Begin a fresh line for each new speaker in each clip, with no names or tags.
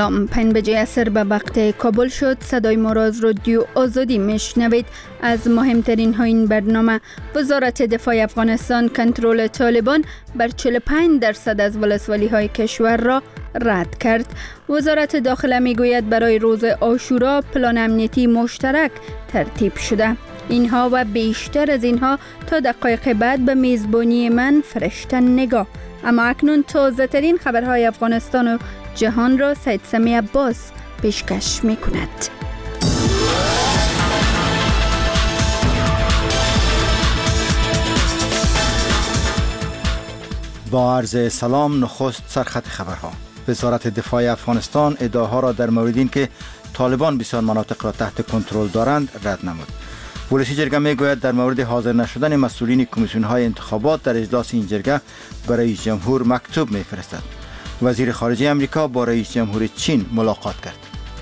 سلام. 5 عصر به وقت کابل شد. صدای ما را از رادیو آزادی میشنوید. از مهمترین ها این برنامه: وزارت دفاع افغانستان کنترل طالبان بر 45% از ولسوالی های کشور را رد کرد. وزارت داخله میگوید برای روز عاشورا پلان امنیتی مشترک ترتیب شده. اینها و بیشتر از اینها تا دقایق بعد به میزبانی من فرشته نگاه. اما اکنون تازه ترین خبرهای افغانستان و جهان را سید سمی عباس پیشکش می کند.
با عرض سلام، نخست سرخط خبرها. وزارت دفاع افغانستان ادعاها را در مورد اینکه طالبان بسیار مناطق را تحت کنترل دارند رد نمود. ولسی جرگه میگوید در مورد حاضر نشدن مسئولین کمیسیون های انتخابات در اجلاس این جرگه به رئیس جمهور مکتوب میفرستد. وزیر خارجه امریکا با رئیس جمهور چین ملاقات کرد.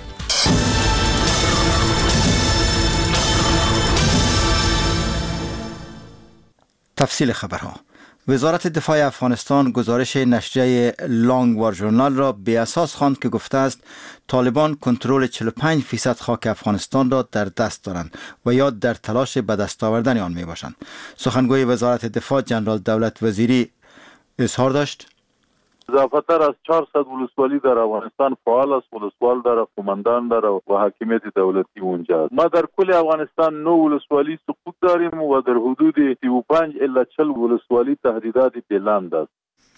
تفصیل خبرها. وزارت دفاع افغانستان گزارش نشریه لانگ وار ژورنال را بی اساس خواند که گفته است طالبان کنترل 45% خاک افغانستان را در دست دارند و یا در تلاش به دست آوردن آن می باشند. سخنگوی وزارت دفاع جنرال دولت وزیری اظهار داشت:
اضافه‌تر از 400 ولسوالی در افغانستان فعال است. ولسوال داره، قماندان داره و حاکمیت دولتی اونجا. ما در کل افغانستان 9 ولسوالی سقوط داریم و در حدود 35 الی 40 ولسوالی تهدیدات بلند است.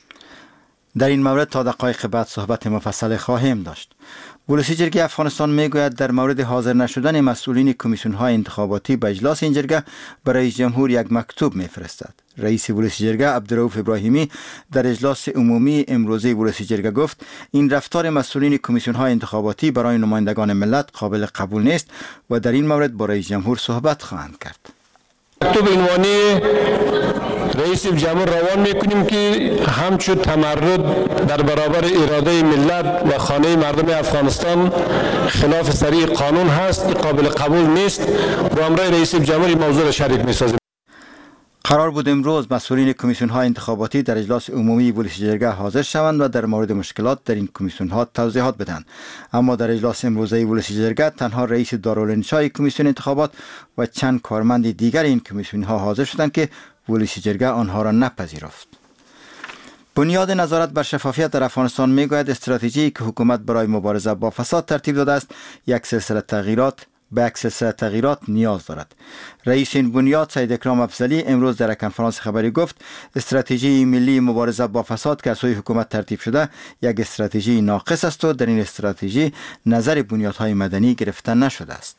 در این مورد تا دقایق بعد صحبت مفصل خواهیم داشت. ولسی جرگه افغانستان میگوید در مورد حاضر نشدن مسئولین کمیسیون های انتخاباتی به اجلاس این جرگه برای رئیس جمهور یک مکتوب میفرستد. رئیس ولسی جرگه عبدالرؤوف ابراهیمی در اجلاس عمومی امروزه ولسی جرگه گفت این رفتار مسئولین کمیسیون های انتخاباتی برای نمایندگان ملت قابل قبول نیست و در این مورد با رئیس جمهور صحبت خواهند کرد.
مکتوب عنوانی رئیس جمهور روان میکنیم که همچون تمرد در برابر اراده ملت و خانه مردم افغانستان خلاف صریح قانون هست، قابل قبول نیست و امروز رئیس جمهور این موضوع را شریک میسازیم.
قرار بود امروز مسئولین کمیسیون های انتخاباتی در اجلاس عمومی ولسی جرگه حاضر شوند و در مورد مشکلات در این کمیسیون ها توضیحات بدهند، اما در اجلاس امروزه ولسی جرگه تنها رئیس دارالانشای کمیسیون انتخابات و چند کارمند دیگر این کمیسیون ها حاضر شدند که ولسی جرگه آنها را نپذیرفت. بنیاد نظارت بر شفافیت در افغانستان میگوید استراتژی که حکومت برای مبارزه با فساد ترتیب داده است یک سلسله تغییرات نیاز دارد. رئیس این بنیاد سید اکرام افضلی امروز در کنفرانس خبری گفت استراتژی ملی مبارزه با فساد که از سوی حکومت ترتیب شده یک استراتژی ناقص است و در این استراتژی نظر بنیادهای مدنی گرفته نشده است.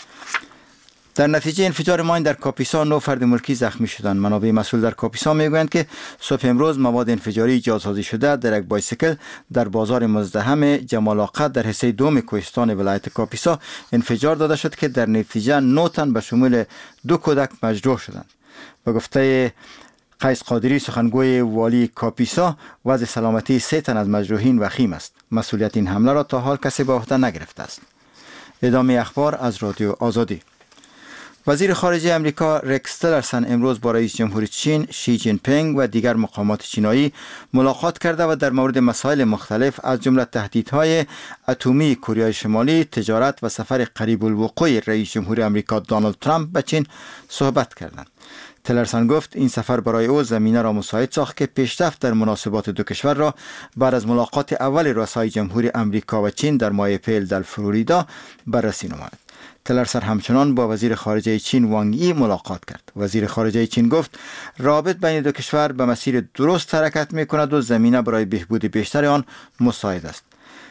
در نتیجه انفجار ماین در کاپیسا 9 فرد ملکی زخمی شدند. منابع مسئول در کاپیسا میگویند که صبح امروز مواد انفجاری جاسازی شده در یک بایسیکل در بازار مزدحم جمال آقا در حصه دوم کوهستان ولایت کاپیسا انفجار داده شد که در نتیجه 9 تن به شمول 2 کودک مجروح شدند. به گفته قیس قادری سخنگوی والی کاپیسا وضع سلامتی 3 تن از مجروحین وخیم است. مسئولیت این حمله را تا حال کسی به عهده نگرفته است. ادامه اخبار از رادیو آزادی. وزیر خارجه امریکا رکس تیلرسن امروز با رئیس جمهور چین شی جین پینگ و دیگر مقامات چینایی ملاقات کرده و در مورد مسائل مختلف از جمله تهدیدهای اتمی کره شمالی، تجارت و سفر قریب الوقوع رئیس جمهور امریکا دونالد ترامپ به چین صحبت کردند. تیلرسن گفت این سفر برای او زمینه را مساعد ساخت که پیشرفت در مناسبات دو کشور را بعد از ملاقات اول رؤسای جمهور امریکا و چین در ماه اپریل در فلوریدا بررسی نماید. تیلرسن همچنان با وزیر خارجه چین وانگ ای ملاقات کرد. وزیر خارجه چین گفت رابط بین دو کشور به مسیر درست حرکت می کند و زمینه برای بهبود بیشتر آن مساعد است.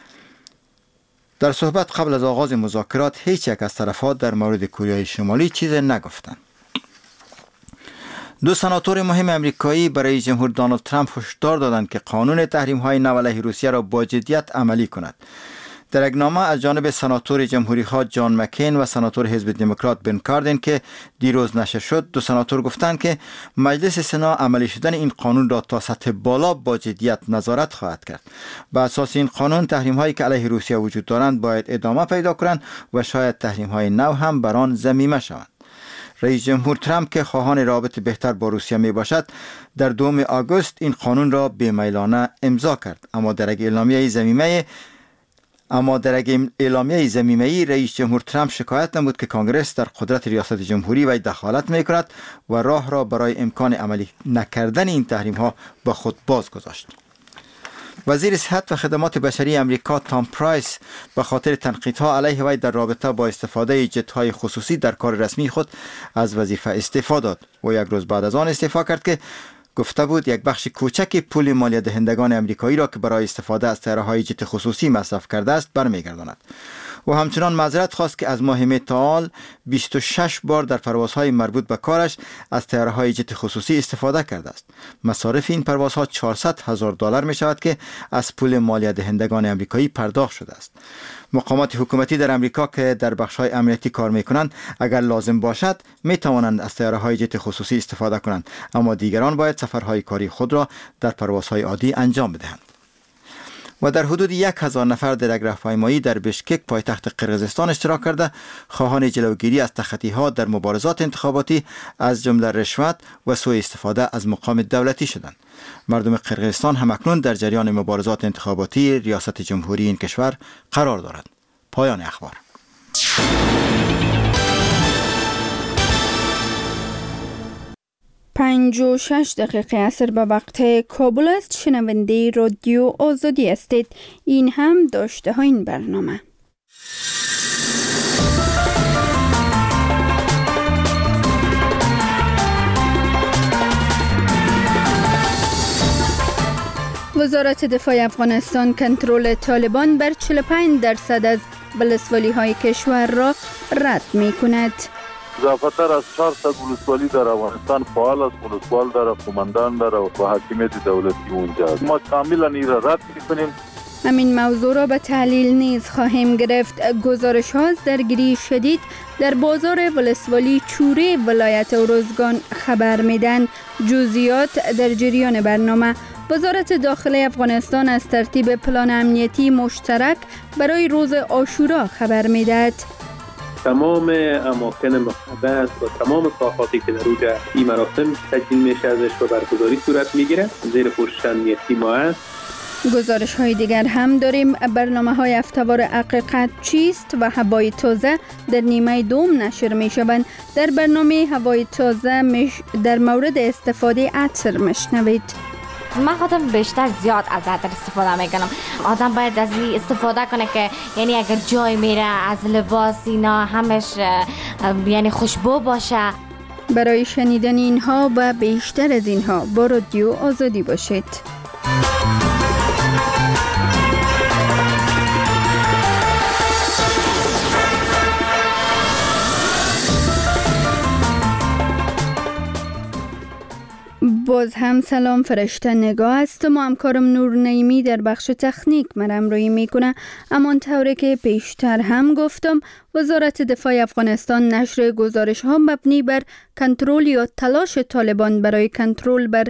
در صحبت قبل از آغاز مذاکرات هیچ یک از طرفها در مورد کره شمالی چیزی نگفتند. 2 سناتور مهم امریکایی برای جمهور دونالد ترامپ هشدار دادند که قانون تحریم‌های نو علیه روسیه را با جدیت عملی کند. در یک نامه از جانب سناتور جمهوری‌خواه جان مکین و سناتور حزب دموکرات بن کاردن که دیروز نشر شد، 2 سناتور گفتند که مجلس سنا عملی شدن این قانون را تا سطح بالا با جدیت نظارت خواهد کرد. بر اساس این قانون تحریم‌هایی که علیه روسیه وجود دارند باید ادامه پیدا کنند و شاید تحریم‌های نو هم بر آن ضمیمه شوند. رئیس جمهور ترامپ که خواهان رابط بهتر با روسیه می باشد در 2 آگوست این قانون را بی‌میلانه امضا کرد، اما در یک اعلامیه ضمیمه اما در یک اعلامیه ضمیمه‌ای رئیس جمهور ترامپ شکایت نمود که کانگرس در قدرت ریاست جمهوری و دخالت می‌کند و راه را برای امکان عملی نکردن این تحریم‌ها به خود باز گذاشت. وزیر صحت و خدمات بشری امریکا تام پرایس به خاطر تنقیدها علیه وی در رابطه با استفاده جت‌های خصوصی در کار رسمی خود از وظیفه استعفا داد و یک روز بعد از آن استعفا کرد که گفته بود یک بخش کوچک پول مالیات دهندگان امریکایی را که برای استفاده از طیاره‌های جت خصوصی مصرف کرده است برمیگرداند. و همچنان معذرت خواست که از ماه می تا حال 26 بار در پروازهای مربوط به کارش از طیاره‌های جت خصوصی استفاده کرده است. مصارف این پروازها $400,000 می شود که از پول مالیات دهندگان امریکایی پرداخت شده است. مقامات حکومتی در امریکا که در بخش‌های امنیتی کار می‌کنند اگر لازم باشد می‌توانند از طیاره‌های جت خصوصی استفاده کنند، اما دیگران باید سفرهای کاری خود را در پروازهای عادی انجام بدهند. و در حدود 1000 نفر در یک راهپیمایی در بشکک پایتخت قرقیزستان اشتراک کرده خواهان جلوگیری از تخطی‌ها در مبارزات انتخاباتی از جمله رشوت و سوء استفاده از مقام دولتی شدند. مردم قرقیزستان همکنون در جریان مبارزات انتخاباتی ریاست جمهوری این کشور قرار دارند. پایان اخبار.
پنج و 6 دقیقه عصر به وقت کابل است. شنونده رادیو آزادی هستید. این هم داشته ها این برنامه. وزارت دفاع افغانستان کنترل طالبان بر 45% از ولسوالی های کشور را رد می کند.
اضافه‌تر از 400 ولسوالی در افغانستان فعال است. ولسوال داره، قماندان داره و حاکمیت دولتی اونجا است. ما کاملا این را رد می‌کنیم.
همین موضوع را به تحلیل نیز خواهیم گرفت. گزارش ها از درگیری شدید در بازار ولسوالی چوره ولایت اروزگان خبر میدن. جزئیات در جریان برنامه. وزارت داخله افغانستان از ترتیب پلان امنیتی مشترک برای روز عاشورا خبر میدهد.
تمام اماکن مقدس و تمام ساحاتی که در اوجه این مراسم تجلیل میشه ازش و برگزاری صورت میگیره زیر پوشش امنیتی ما است.
گزارش های دیگر هم داریم. برنامه های هفته‌وار حقیقت چیست و هوای تازه در نیمه دوم نشر می شوند. در برنامه هوای تازه در مورد استفاده عطر مشنوید.
من خودم بیشتر زیاد از عطر استفاده میکنم. آدم باید از این استفاده کنه که یعنی اگر جای میره از لباس اینا همش یعنی خوشبو باشه.
برای شنیدن اینها و بیشتر از اینها با رادیو آزادی باشید. باز هم سلام، فرشته نگاه است و همکارم نور نعیمی در بخش تکنیک مرمرویی میکنه. اما طوری که پیشتر هم گفتم، وزارت دفاع افغانستان نشر گزارش ها مبنی بر کنترل یا تلاش طالبان برای کنترل بر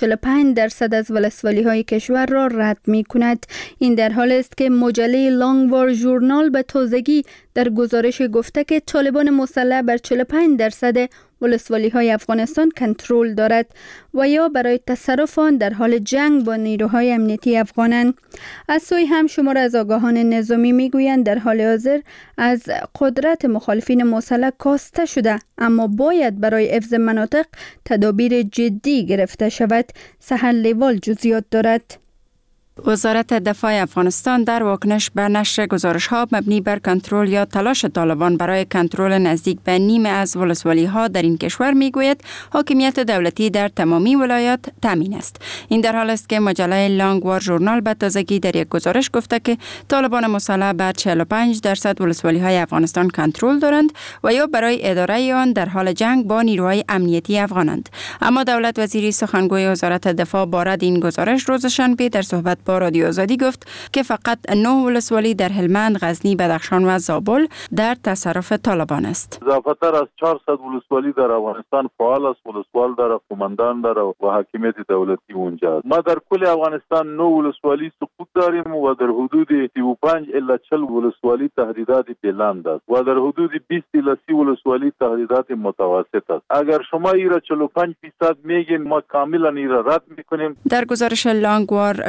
45% از ولسوالی های کشور را رد می کند. این در حال است که مجله لانگ وار ژورنال به تازگی در گزارش گفته که طالبان مسلح بر 45% ولسوالی های افغانستان کنترل دارد و یا برای تصرف آن در حال جنگ با نیروهای امنیتی افغانند. از سوی هم شمار از آگاهان نظامی میگویند در حال حاضر از قدرت مخالفین مسلح کاسته شده، اما باید برای حفظ مناطق تدابیر جدی گرفته شود. سحر لیوال جزئیات دارد.
وزارت دفاع افغانستان در واکنش به نشر گزارش‌ها مبنی بر کنترل یا تلاش طالبان برای کنترل نزدیک به نیمه از ولسوالی‌ها در این کشور میگوید حاکمیت دولتی در تمامی ولایات تامین است. این در حال است که مجله لانگ وار ژورنال به تازگی در یک گزارش گفته که طالبان مسلح بر 45% ولسوالی‌های افغانستان کنترل دارند و یا برای اداره آن در حال جنگ با نیروهای امنیتی افغانند. اما دولت وزیری سخنگوی وزارت دفاع بارد این گزارش روز شنبه در صحبت با رادیو آزادی گفت که فقط 9 ولسوالی در هلمند، غزنی، بدخشان و زابل در تصرف طالبان است.
اضافه‌تر از 400 ولسوالی در افغانستان فعال است. ولسوال داره، قماندان داره و حاکمیت دولتی اونجا است. ما در کل افغانستان 9 ولسوالی سقوط داریم و در حدود 35 الی 40 ولسوالی تهدیدات بلند است و در حدود 20 الی 30 ولسوالی تهدیدات متوسط است. اگر شما این را 45% میگین، ما کاملا این را رد میکنیم.
در گزارش لانگ وار ژورنال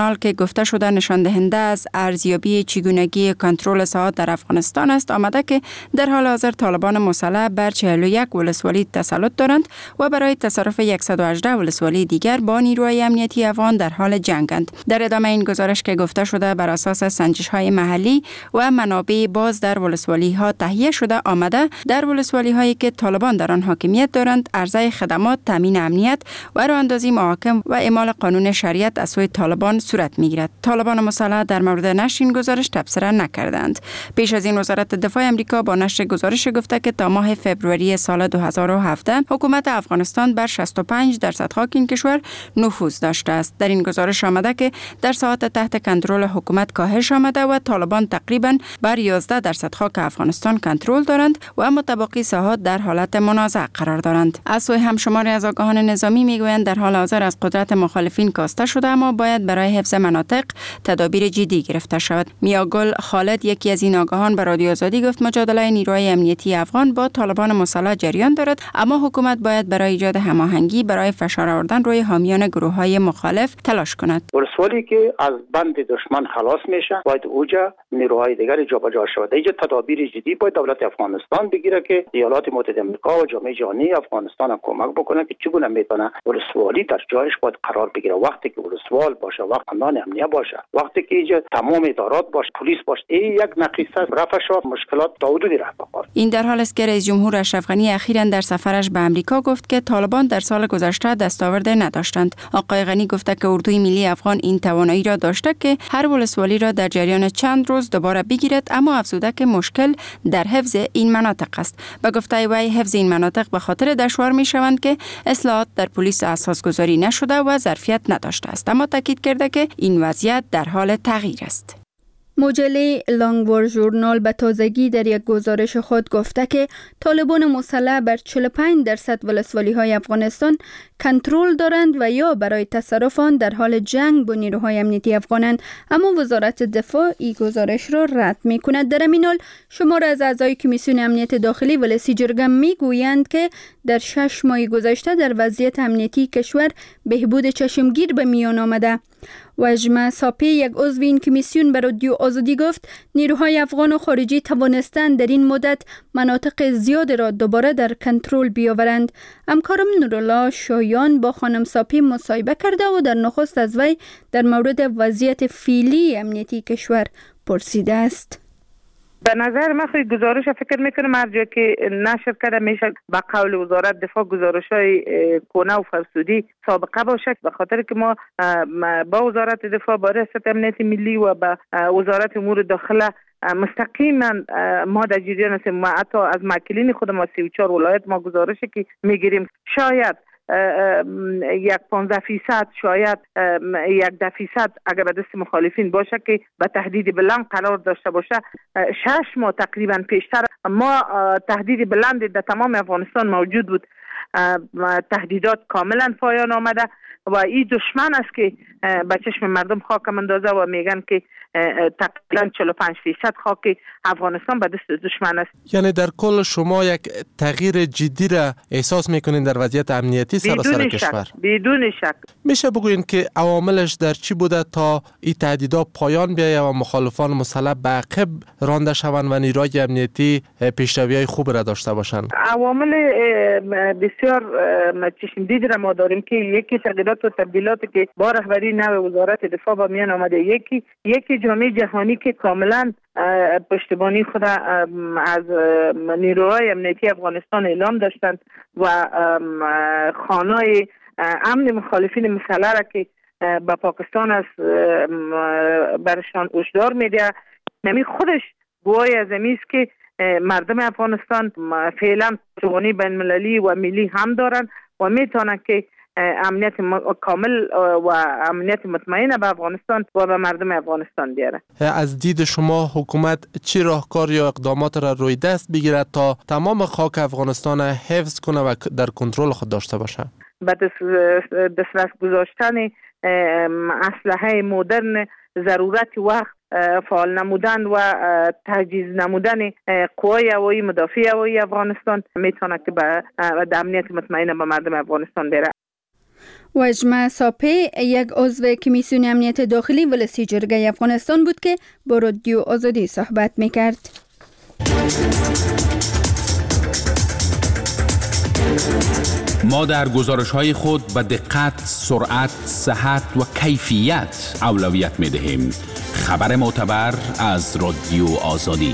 حال که گفته شده نشان دهنده از ارزیابی چگونگی کنترل ساحات در افغانستان است، آمده که در حال حاضر طالبان مسلح بر 41 ولسوالی تسلط دارند و برای تصرف 118 ولسوالی دیگر با نیروهای امنیتی افغان در حال جنگند. در ادامه این گزارش که گفته شده بر اساس سنجش‌های محلی و منابع باز در ولسوالی‌ها تهیه شده، آمده در ولسوالی‌هایی که طالبان در آن حاکمیت دارند عرضه خدمات، تامین امنیت و راهاندازی محاکم و اعمال قانون شریعت از سوی طالبان صورت می‌گیرد. طالبان مسلح در مورد نشر این گزارش تبصره نکردند. پیش از این وزارت دفاع آمریکا با نشر گزارش گفته که تا ماه فوریه سال 2017 حکومت افغانستان بر 65% خاک این کشور نفوذ داشته است. در این گزارش آمده که در ساحات تحت کنترل حکومت کاهش آمده و طالبان تقریباً بر 11% خاک افغانستان کنترل دارند و متبقی ساحات در حالت منازعه قرار دارند. از سوی همشماری از آگاهان نظامی میگویند در حال حاضر از قدرت مخالفین کاسته شده، اما باید برای حفظ مناطق تدابیر جدی گرفته شود. میاگل خالد، یکی از این آگاهان، به رادیو آزادی گفت مجادله نیروهای امنیتی افغان با طالبان مسلح جریان دارد، اما حکومت باید برای ایجاد هماهنگی برای فشار آوردن روی حامیان گروه‌های مخالف تلاش کند.
ولسوالی که از بند دشمن خلاص میشه باید اوجا نیروهای دیگر جابجا شود. اینجا تدابیر جدی باید دولت افغانستان بگیره که ایالات متحده آمریکا و جامعه جهانی افغانستان کمک بکنه که چگونه میتونه ولسوالی در جایش باید قرار بگیره. وقتی که ولسوال باشه، وقتی خاندان امنیه باشه، وقتی که اینجا تمام ادارات باشه، پلیس باشه، این یک نقیصه رفع شود، مشکلات تا حدودی رفع خواهد.
این در حالی است که رئیس جمهور اشرف غنی اخیراً در سفرش به آمریکا گفت که طالبان در سال گذشته دستاورد نداشتند. آقای غنی گفته که اردوی ملی افغان این توانایی را داشته که هر ولسوالی را در جریان چند روز دوباره بگیرد، اما افزوده که مشکل در حفظ این مناطق است. به گفته وی حفظ این مناطق به خاطر دشوار می شوند که اصلاحات در پلیس اساسگذاری نشده و ظرفیت نداشته است، اما تاکید کرده که این وضعیت در حال تغییر است.
مجله لانگوار ژورنال به تازگی در یک گزارش خود گفته که طالبان مسلح بر 45% ولسوالی‌های افغانستان کنترل دارند و یا برای تصرف آن در حال جنگ با نیروهای امنیتی افغانند، اما وزارت دفاع این گزارش را رد می‌کند. در همین حال شمار از اعضای کمیسیون امنیت داخلی ولسی جرگه می‌گویند که در 6 ماه گذشته در وضعیت امنیتی کشور بهبود چشمگیر به میان آمده. وجمه ساپی، یک عضو این کمیسیون، به رادیو آزادی گفت نیروهای افغان و خارجی توانستند در این مدت مناطق زیاد را دوباره در کنترل بیاورند. همکارم نورالله شایان با خانم ساپی مصاحبه کرده و در نخست از وی در مورد وضعیت فعلی امنیتی کشور پرسیده است.
به نظر من خیلی گزارش فکر میکنم هر جا که نشر کرده میشه به قول وزارت دفاع گزارش‌های کهنه و فرسودی سابقه باشه، به خاطر که ما با وزارت دفاع، با ریاست امنیت ملی و با وزارت امور داخله مستقیما ما در جریان هستیم. حتی از ماکلین خودم از 34 ولایت ما گزارشی که میگیریم شاید 15% شاید 1% اگر به دست مخالفین باشه که به تهدید بلند قرار داشته باشه. 6 ماه تقریبا پیشتر ما تهدید بلند در تمام افغانستان موجود بود. تهدیدات کاملا پایان آمده و این دشمن است که به چشم مردم خاک اندازه و میگن که تقریبا 45% خاک افغانستان به دست دشمن است.
یعنی در کل شما یک تغییر جدی را احساس میکنین در وضعیت امنیتی سراسر کشور؟
بدون شک.
میشه بگوین که عواملش در چی بوده تا این تهدیدات پایان بیاید و مخالفان مسلح به عقب رانده شوند و نیروهای امنیتی پیشروی‌های خوب را داشته باشند؟
عوامل بسیار چشمدید را ما داریم که یکی تغییرات و تبدیلاتی که با رهبری نو وزارت دفاع با میان آمده، یکی جامعه جهانی که کاملا پشتیبانی خود از نیروهای امنیتی افغانستان اعلام داشتند و خانه‌های امن مخالفین مسلح را که به پاکستان است برشان هشدار میده. نمی خودش گواهی از این است که مردم افغانستان فعلا پشتیبانی بین المللی و ملی هم دارند و میتونن که امنیت کامل و امنیت مطمئن به افغانستان و به مردم افغانستان بیاره.
از دید شما حکومت چه راهکار یا اقدامات را روی دست بگیرد تا تمام خاک افغانستان حفظ کنه و در کنترل خود داشته باشه؟
به دسترس گذاشتن اسلحه مدرن، ضرورت وقت، فعال نمودن و تجهیز نمودن قوای هوایی مدافع هوایی افغانستان میتونه که به امنیت مطمئن به مردم افغانستان بیاره.
وجمه ساپی یک عضو کمیسیون امنیت داخلی ولسی جرگه افغانستان بود که با رادیو آزادی صحبت میکرد.
ما در گزارش‌های خود به دقت، سرعت، صحت و کیفیت اولویت می‌دهیم. خبر معتبر از رادیو آزادی.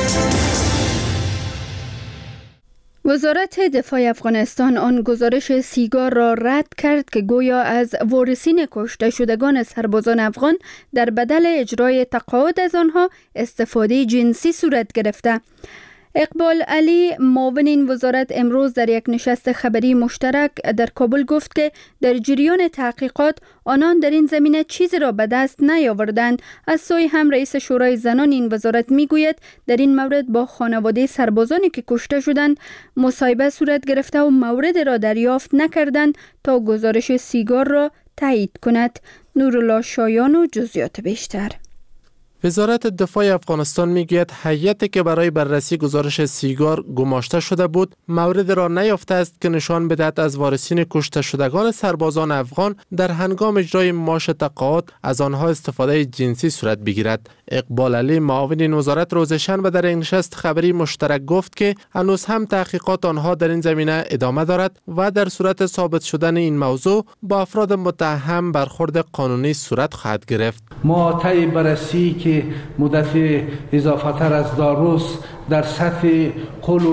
وزارت دفاع افغانستان آن گزارش سیگار را رد کرد که گویا از وارثین کشته شدگان سربازان افغان در بدل اجرای تقاعد از آنها استفاده جنسی صورت گرفته. اقبال علی معاون این وزارت امروز در یک نشست خبری مشترک در کابل گفت که در جریان تحقیقات آنان در این زمینه چیزی را به دست نیاوردند. از سوی هم رئیس شورای زنان این وزارت میگوید در این مورد با خانواده سربازانی که کشته شدند مصاحبه صورت گرفته و مورد را دریافت نکردند تا گزارش سیگار را تایید کند. نورالله شایان و جزئیات بیشتر.
وزارت دفاع افغانستان میگوید هیئتی که برای بررسی گزارش سیگار گماشته شده بود مورد را نیافته است که نشان بدهد از وارثین کشته شدگان سربازان افغان در هنگام اجرای معاش تقاعد از آنها استفاده جنسی صورت بگیرد. اقبال علی معاون این وزارت روز شنبه در این نشست خبری مشترک گفت که هنوز هم تحقیقات آنها در این زمینه ادامه دارد و در صورت ثابت شدن این موضوع با افراد متهم برخورد قانونی صورت خواهد گرفت.
ما طی بررسی که مدت اضافه‌تر از 2 روز در سطح کل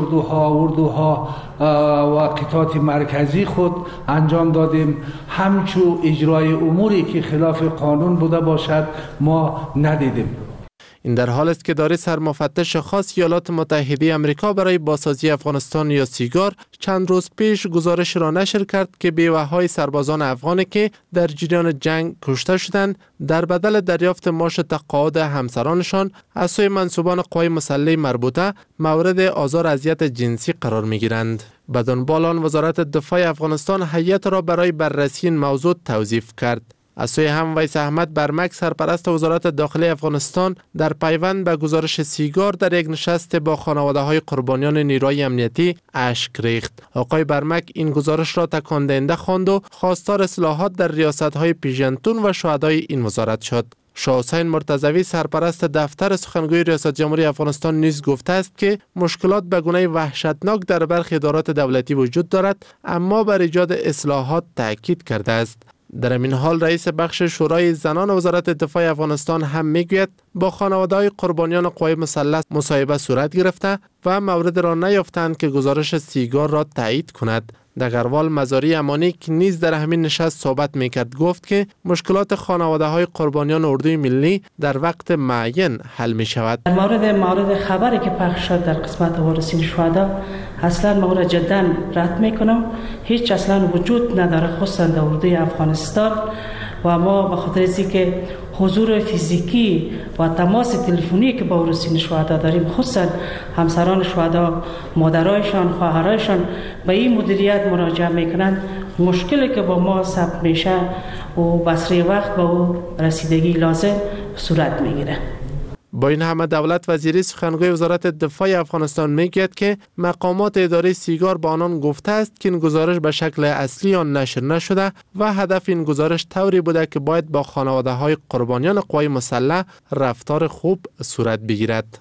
اردوها و قطعات مرکزی خود انجام دادیم، همچون اجرای اموری که خلاف قانون بوده باشد ما ندیدیم.
این در حال است که داره سرمفتش خاص ایالات متحده آمریکا برای بازسازی افغانستان یا سیگار چند روز پیش گزارش را نشر کرد که بیوه‌های سربازان افغانی که در جریان جنگ کشته شدند در بدل دریافت معاش تقاعد همسرانشان از سوی منصوبان قوای مسلح مربوطه مورد آزار اذیت جنسی قرار می‌گیرند. بدانبال آن وزارت دفاع افغانستان هیئت را برای بررسی این موضوع توظیف کرد. از سوی هم ویس احمد برمک سرپرست وزارت داخلی افغانستان در پیوند به گزارش سیگار در یک نشست با خانواده‌های قربانیان نیروی امنیتی اشک ریخت. آقای برمک این گزارش را تکان دهنده خواند و خواستار اصلاحات در ریاست‌های پیژنتون و شهدای این وزارت شد. شاه حسین مرتضوی سرپرست دفتر سخنگوی ریاست جمهوری افغانستان نیز گفته است که مشکلات به گونه وحشتناک در برخی ادارات دولتی وجود دارد، اما بر ایجاد اصلاحات تاکید کرده است. در این حال رئیس بخش شورای زنان وزارت دفاع افغانستان هم میگوید با خانواده‌های قربانیان قوای مسلح مصاحبه صورت گرفته و مورد را نیافتند که گزارش سیگار را تایید کند. دگروال مزاری امانی که نیز در همین نشست صحبت میکرد گفت که مشکلات خانواده‌های قربانیان اردوی ملی در وقت معین حل می شود.
در مورد خبری که پخش شد در قسمت وارثین شهدا اصلا مورد جدا رد میکنم. هیچ اصلا وجود نداره خصوصا در اردوی افغانستان و ما به خاطر اینکه حضور فیزیکی و تماس تلفنی که با وارثین شهدا داریم، خصوصا همسران شهدا مادرایشان خواهرایشان به این مدیریت مراجعه میکنند، مشکلی که با ما ثبت میشه و بسری وقت به او رسیدگی لازم صورت میگیره.
با این همه دولت وزیری سخنگوی وزارت دفاع افغانستان میگوید که مقامات اداره سیگار با آنان گفته است که این گزارش به شکل اصلی آن نشر نشده و هدف این گزارش طوری بوده که باید با خانواده‌های قربانیان قوای مسلح رفتار خوب صورت بگیرد.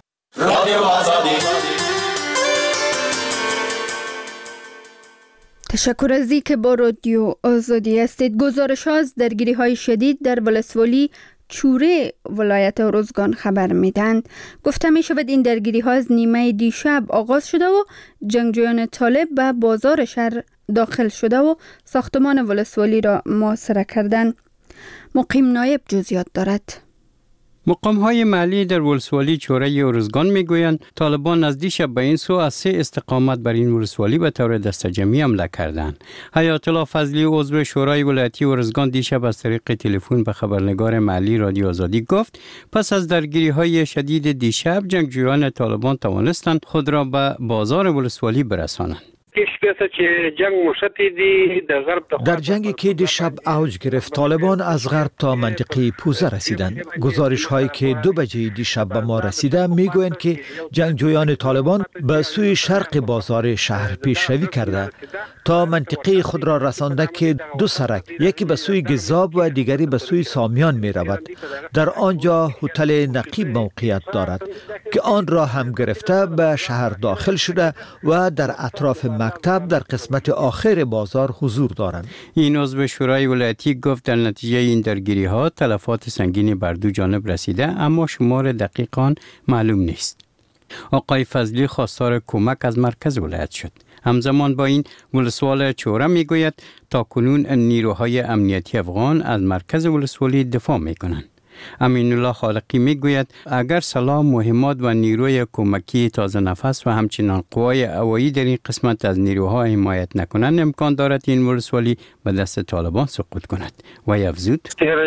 تشکر از اینکه با رادیو آزادی هستید. گزارش ها از درگیری های شدید در ولسوالی چوره ولایت ارزگان خبر میدن. گفته می شود این درگیری ها از نیمه دیشب آغاز شده و جنگجویان طالب به بازار شهر داخل شده و ساختمان ولسوالی را محاصره کردند. مقیم نایب جزئیات دارد.
مقام‌های محلی در ولسوالی چوره ارزگان میگویند طالبان از دیشب به این سو از 3 استقامت بر این ولسوالی به طور دستجمعی حمله کردند. حیات الله فضلی عضو شورای ولایتی ارزگان دیشب از طریق تلفن به خبرنگار محلی رادیو آزادی گفت پس از درگیری‌های شدید دیشب جنگجویان طالبان توانستند خود را به بازار ولسوالی برسانند.
پیش
در جنگی که دیشب اوج گرفت، طالبان از غرب تا منطقه پوزه رسیدند. گزارش هایی که 2 بجه دیشب به ما رسیده میگویند که جنگجویان طالبان به سوی شرق بازار شهر پیشروی کرده تا منطقه خود را رسانده که 2 سرک، یکی به سوی گزاب و دیگری به سوی سامیان می رود. در آنجا هتل نقیب موقعیت دارد که آن را هم گرفته به شهر داخل شده و در اطراف مکتب در قسمت آخر بازار حضور دارند.
این عضو شورای ولایتی گفت در نتیجه این درگیری ها تلفات سنگینی بر 2 جانب رسیده، اما شمار دقیق آن معلوم نیست. آقای فضلی خواستار کمک از مرکز ولایت شد. همزمان با این ولسوال چوره میگوید تا کنون نیروهای امنیتی افغان از مرکز ولسوالی دفاع میکنند. امین الله خالقی میگوید اگر سلاح، مهمات و نیروی کمکی تازه نفس و همچنین قوای هوایی در این قسمت از نیروها حمایت نکنند، امکان دارد این ولسوالی به دست طالبان سقوط کند. و افزود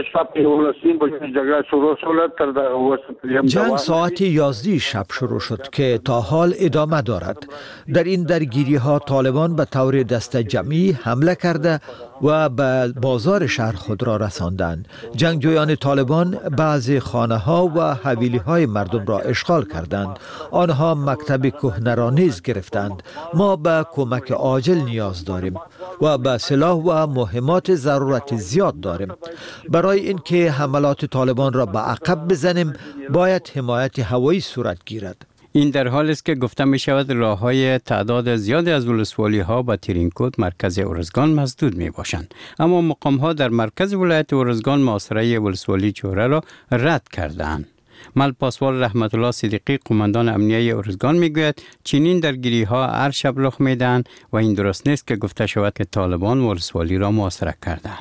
جنگ ساعت 11 شب شروع شد که تا حال ادامه دارد. در این درگیری ها طالبان به طور دست جمعی حمله کرده و به بازار شهر خود را رساندند. جنگجویان طالبان بعضی خانه ها و حویلی های مردم را اشغال کردند. آنها مکتب کهنه را نیز گرفتند. ما به کمک عاجل نیاز داریم و به سلاح و مهمات ضرورت زیاد داریم. برای اینکه حملات طالبان را به عقب بزنیم باید حمایت هوایی صورت گیرد.
این در حال است که گفته می شود راههای تعداد زیادی از ولسوالی ها با ترینکوت مرکز ارزگان مسدود می باشند، اما مقام ها در مرکز ولایت ارزگان محاصره ولسوالی چوره را رد کردند. مل پاسوال رحمت الله صدیقی قماندان امنیه ارزگان میگوید چنین درگیری ها هر شب رخ میدن و این درست نیست که گفته شود که طالبان ولسوالی را محاصره کردند.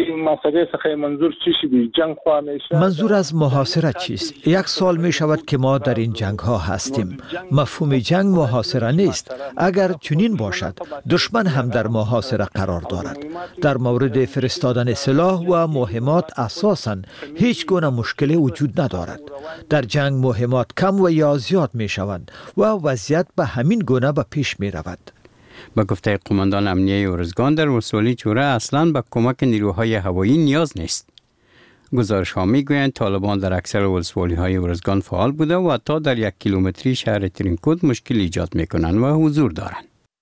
منظور از محاصره چیست؟ 1 سال می شود که ما در این جنگ ها هستیم. مفهوم جنگ محاصره نیست. اگر چنین باشد دشمن هم در محاصره قرار دارد. در مورد فرستادن سلاح و مهمات اساساً هیچ گونه مشکلی وجود ندارد. در جنگ مهمات کم و یا زیاد می شوند و وضعیت به همین گونه به پیش می رود.
با گفته قماندان امنیه ارزگان در ولسوالی چوره اصلاً به کمک نیروهای هوایی نیاز نیست. گزارش ها می گویند طالبان در اکثر ولسوالی های ارزگان فعال بوده و تا در 1 کیلومتری شهر ترینکوت مشکل ایجاد می کنند و حضور دارند.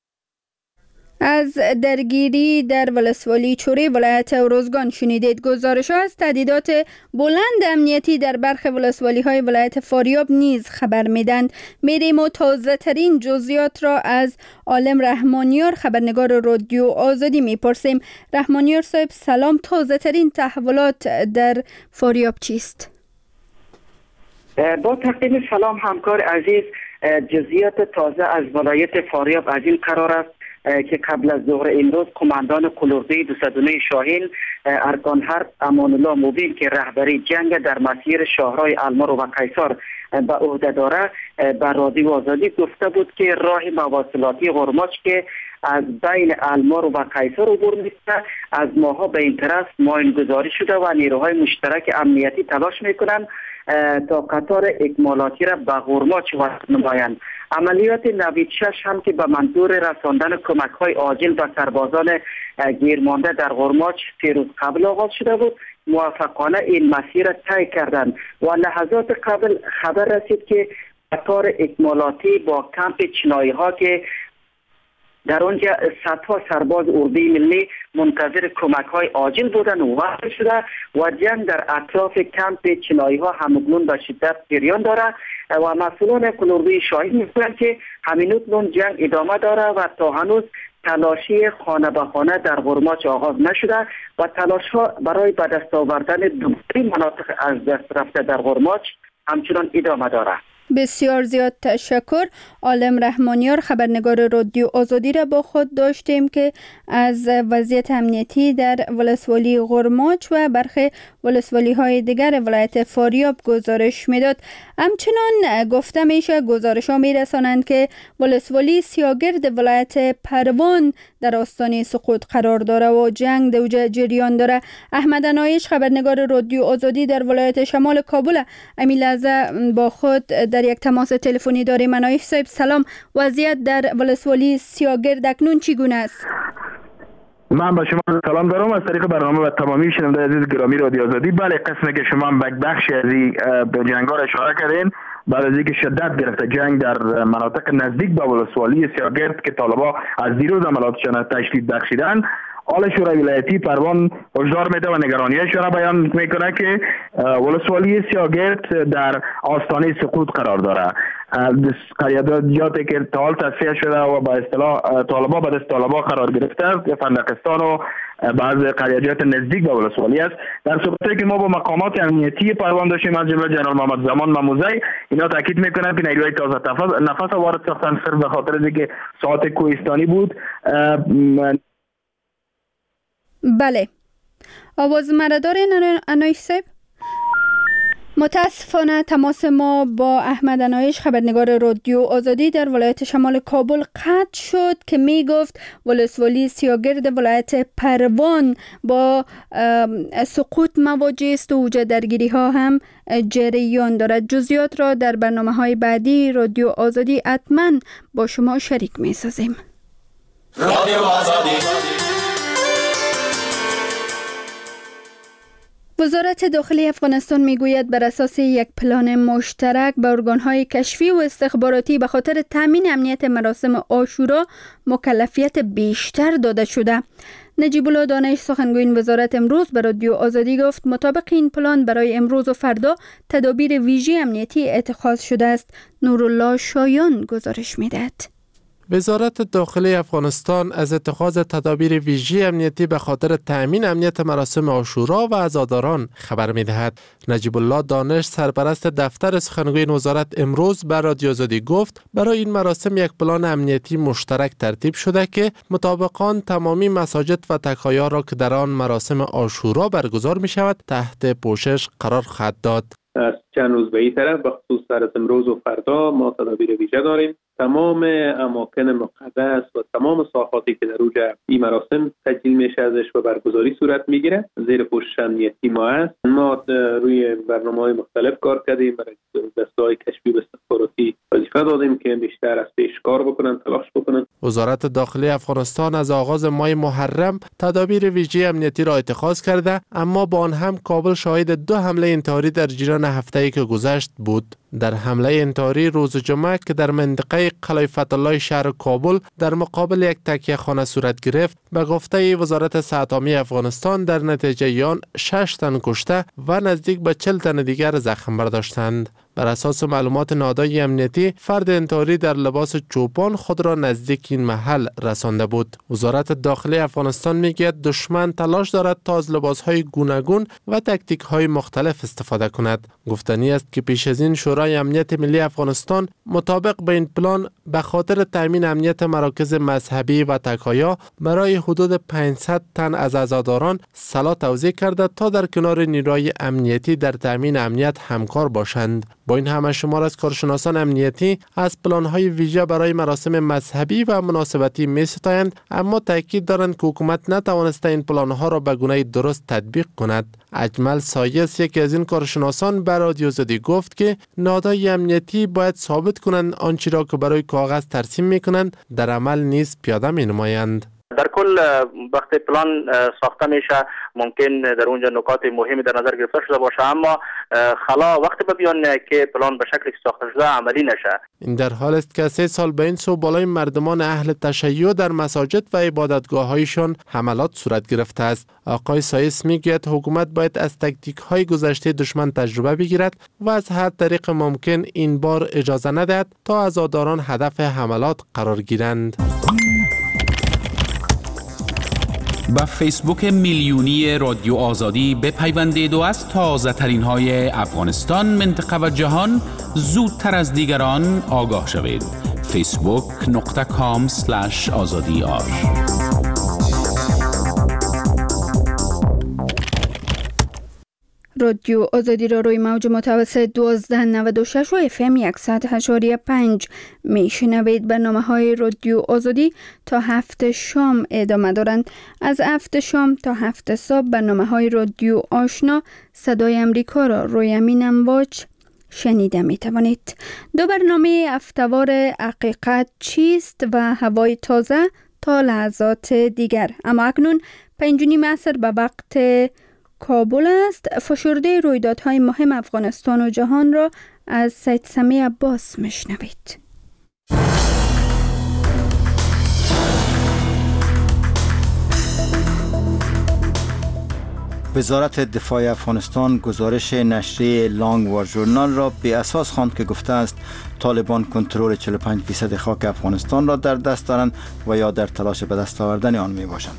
از درگیری در ولسوالی چوره ولایت ارزگان شنیدید. گزارش ها از تهدیدات بلند امنیتی در برخی ولسوالی های ولایت فاریاب نیز خبر میدند. میریم و تازه ترین جزئیات را از عالم رحمانیار خبرنگار رادیو آزادی میپرسیم. رحمانیار صاحب سلام، تازه ترین تحولات در فاریاب چیست؟
با تقدیم سلام همکار عزیز، جزئیات تازه از ولایت فاریاب از این قرار است که قبل از ظهر امروز قماندان قلورده 209 شاهین ارکان حرب امان الله مبین که رهبری جنگ در مسیر شهرهای المار و قیصر به عهده داره به رادیو آزادی گفته بود که راه مواصلاتی غرماچ که از بین المار و قیصر عبور می‌کنه از ماها به این طرف معاینه‌گذاری شده و نیروهای مشترک امنیتی تلاش میکنند تا قطار اکمالاتی را به غرماچ وصل نمایند. عملیات نوید 6 هم که به منظور رساندن کمک‌های عاجل به سربازان گیرمانده در غرماچ 3 روز قبل آغاز شده بود، موفقانه این مسیر را طی کردند و لحظات قبل خبر رسید که قطار اکمالاتی با کمپ چینایی ها که در آنجا صدها سرباز اردوی ملی منتظر کمک های عاجل بودند وصل شده و جنگ در اطراف کمپ چینایی ها همکنون به شدت جریان دارد و مسئولان قلوردوی شاهین میگویند که همینون جنگ ادامه دارد و تا هنوز تلاشی خانه به خانه در غرماچ آغاز نشده و تلاش ها برای به دست آوردن دوباره مناطق از دست رفته در غرماچ همچنان ادامه دارد.
بسیار زیاد تشکر. عالم رحمانیار خبرنگار رادیو آزادی را با خود داشتیم که از وضعیت امنیتی در ولسوالی غرماچ و برخی ولسوالی های دیگر ولایت فاریاب گزارش میداد. همچنان گفته میشه گزارش ها میرسانند که ولسوالی سیاگرد ولایت پروان در آستانه سقوط قرار داره و جنگ در اوج جریان داره. احمد انایش خبرنگار رادیو آزادی در ولایت شمال کابل امی لحظه با خود در یک تماس تلفنی داریم. انایش صاحب سلام، وضعیت در ولسوالی سیاگرد اکنون چگونه است؟
من به شما سلام دارم از طریق برنامه و تمامی شنونده عزیز گرامی رادیو آزادی. بله، قسمی که شما بخشی از به جنگ‌ها اشاره کردین، بعد از اینکه شدت گرفته جنگ در مناطق نزدیک به ولسوالی سیاگرد که طالبان از دیروز عملاتشان تشدید بخشیدن، آل شورای ولایتی پروان هشدار میده و نگرانیش را بیان میکنه که ولسوالی سیاگرد در آستانه سقوط قرار داره. قریاداتی که تا حال تصفیه شده و به اصطلاح طالبان به دست طالبان قرار گرفته، فندقستان و بعض قریادات نزدیک به ولسوالی است. در صحبتی که ما با مقامات امنیتی پروان داشتیم از جمله جنرال محمد زمان مموزی، اینا تاکید میکنن که نیروهای تازه نفس وارد ساختن صرف به خاطر اینکه ساعت کوهستانی بود.
بله، آواز مرا دارین انایش صاحب؟ متاسفانه تماس ما با احمد انایش خبرنگار رادیو آزادی در ولایت شمال کابل قطع شد که می گفت ولسوالی سیاگرد ولایت پروان با سقوط مواجه است و اوج درگیری ها هم جریان دارد. جزئیات را در برنامه‌های بعدی رادیو آزادی حتما با شما شریک می سازیم. رادیو آزادی. وزارت داخلی افغانستان میگوید بر اساس یک پلان مشترک به ارگان‌های کشفی و استخباراتی به خاطر تامین امنیت مراسم عاشورا مکلفیت بیشتر داده شده. نجیب الله دانش سخنگوی وزارت امروز به رادیو آزادی گفت مطابق این پلان برای امروز و فردا تدابیر ویژه امنیتی اتخاذ شده است. نورالله شایان گزارش می‌دهد.
وزارت داخلی افغانستان از اتخاذ تدابیر ویژه امنیتی به خاطر تأمین امنیت مراسم عاشورا و عزاداران خبر می‌دهد. نجیب الله دانش سرپرست دفتر سخنگوی این وزارت امروز به رادیو آزادی گفت برای این مراسم یک پلان امنیتی مشترک ترتیب شده که مطابق آن تمامی مساجد و تکایا را که در آن مراسم عاشورا برگزار می‌شود تحت پوشش قرار خواهد داد.
از چند روز به این طرف بخصوص سر امروز و فردا ما تدابیر ویژه داریم. تمام اماکن مقدس و تمام ساحاتی که در اوج این مراسم تجلیل میشه ازش و برگزاری صورت میگیره زیر پوشش امنیتی ما است. ما روی برنامه‌های مختلف کار کردیم، برای دسته‌های کشفی و استخباراتی وظیفه دادیم که بیشتر از پیش کار بکنن، تلاش بکنن.
وزارت داخلی افغانستان از آغاز ماه محرم تدابیر ویژه امنیتی را اتخاذ کرده، اما با آن هم کابل شاهد 2 حمله انتحاری در جریان هفته‌ای که گذشت بود. در حمله انتحاری روز جمعه که در منطقه قلعه فتح الله شهر کابل در مقابل یک تکیه خانه صورت گرفت، به گفته وزارت صحت عامه افغانستان در نتیجه آن 6 تن کشته و نزدیک به 40 تن دیگر زخم برداشتند. بر اساس معلومات نهادهای امنیتی، فرد انتحاری در لباس چوپان خود را نزدیک این محل رسانده بود. وزارت داخلی افغانستان میگوید دشمن تلاش دارد تا از لباسهای گوناگون و تاکتیک‌های مختلف استفاده کند. گفتنی است که پیش از این شورای امنیت ملی افغانستان مطابق به این پلان به خاطر تامین امنیت مراکز مذهبی و تکایا برای حدود 500 تن از عزاداران سلاح توزیع کرده تا در کنار نیروهای امنیتی در تامین امنیت همکار باشند. با این همه شمار از کارشناسان امنیتی از پلان‌های ویژه برای مراسم مذهبی و مناسبتی می‌ستایند، اما تاکید دارند که حکومت نتوانسته این پلان‌ها را به گونه درست تطبیق کند. اجمل سایس یکی از این کارشناسان به رادیو آزادی گفت که نهادهای امنیتی باید ثابت کنند آنچه را که برای کاغذ ترسیم می‌کنند در عمل نیز پیاده می‌نمایند.
در کل وقتی پلان ساخته میشه ممکن در اونجا نکات مهمی در نظر گرفته شده باشه، اما خلا وقتی بیان که پلان به شکلی ساخته شده عملی نشه.
این در حال است که 3 سال به این سو بالای مردمان اهل تشیع در مساجد و عبادتگاه‌هایشان حملات صورت گرفته است. آقای سایس میگوید حکومت باید از تاکتیک‌های گذشته دشمن تجربه بگیرد و از هر طریق ممکن این بار اجازه ندهد تا عزاداران هدف حملات قرار گیرند.
با فیسبوک میلیونی رادیو آزادی بپیوندید و از تازه ترین های افغانستان، منطقه و جهان زودتر از دیگران آگاه شوید. facebook.com/azadiar.
رادیو آزادی را روی موج متوسط 1296 و FM 100.5 میشنوید. برنامه‌های رادیو آزادی تا 7 شام ادامه دارند. از 7 شام تا 7 صبح برنامه‌های رادیو آشنا صدای امریکا را روی امین امواج شنیده می توانید. دو برنامه هفته‌وار حقیقت چیست و هوای تازه تا لحظات دیگر. اما اکنون 5:30 عصر به وقت کابل است. فشرده رویدادهای مهم افغانستان و جهان را از سید سمی عباس میشنوید.
وزارت دفاع افغانستان گزارش نشریه لانگ وار ژورنال را به اساس خواند که گفته است طالبان کنترل 45% خاک افغانستان را در دست دارند و یا در تلاش به دست آوردن آن می باشند.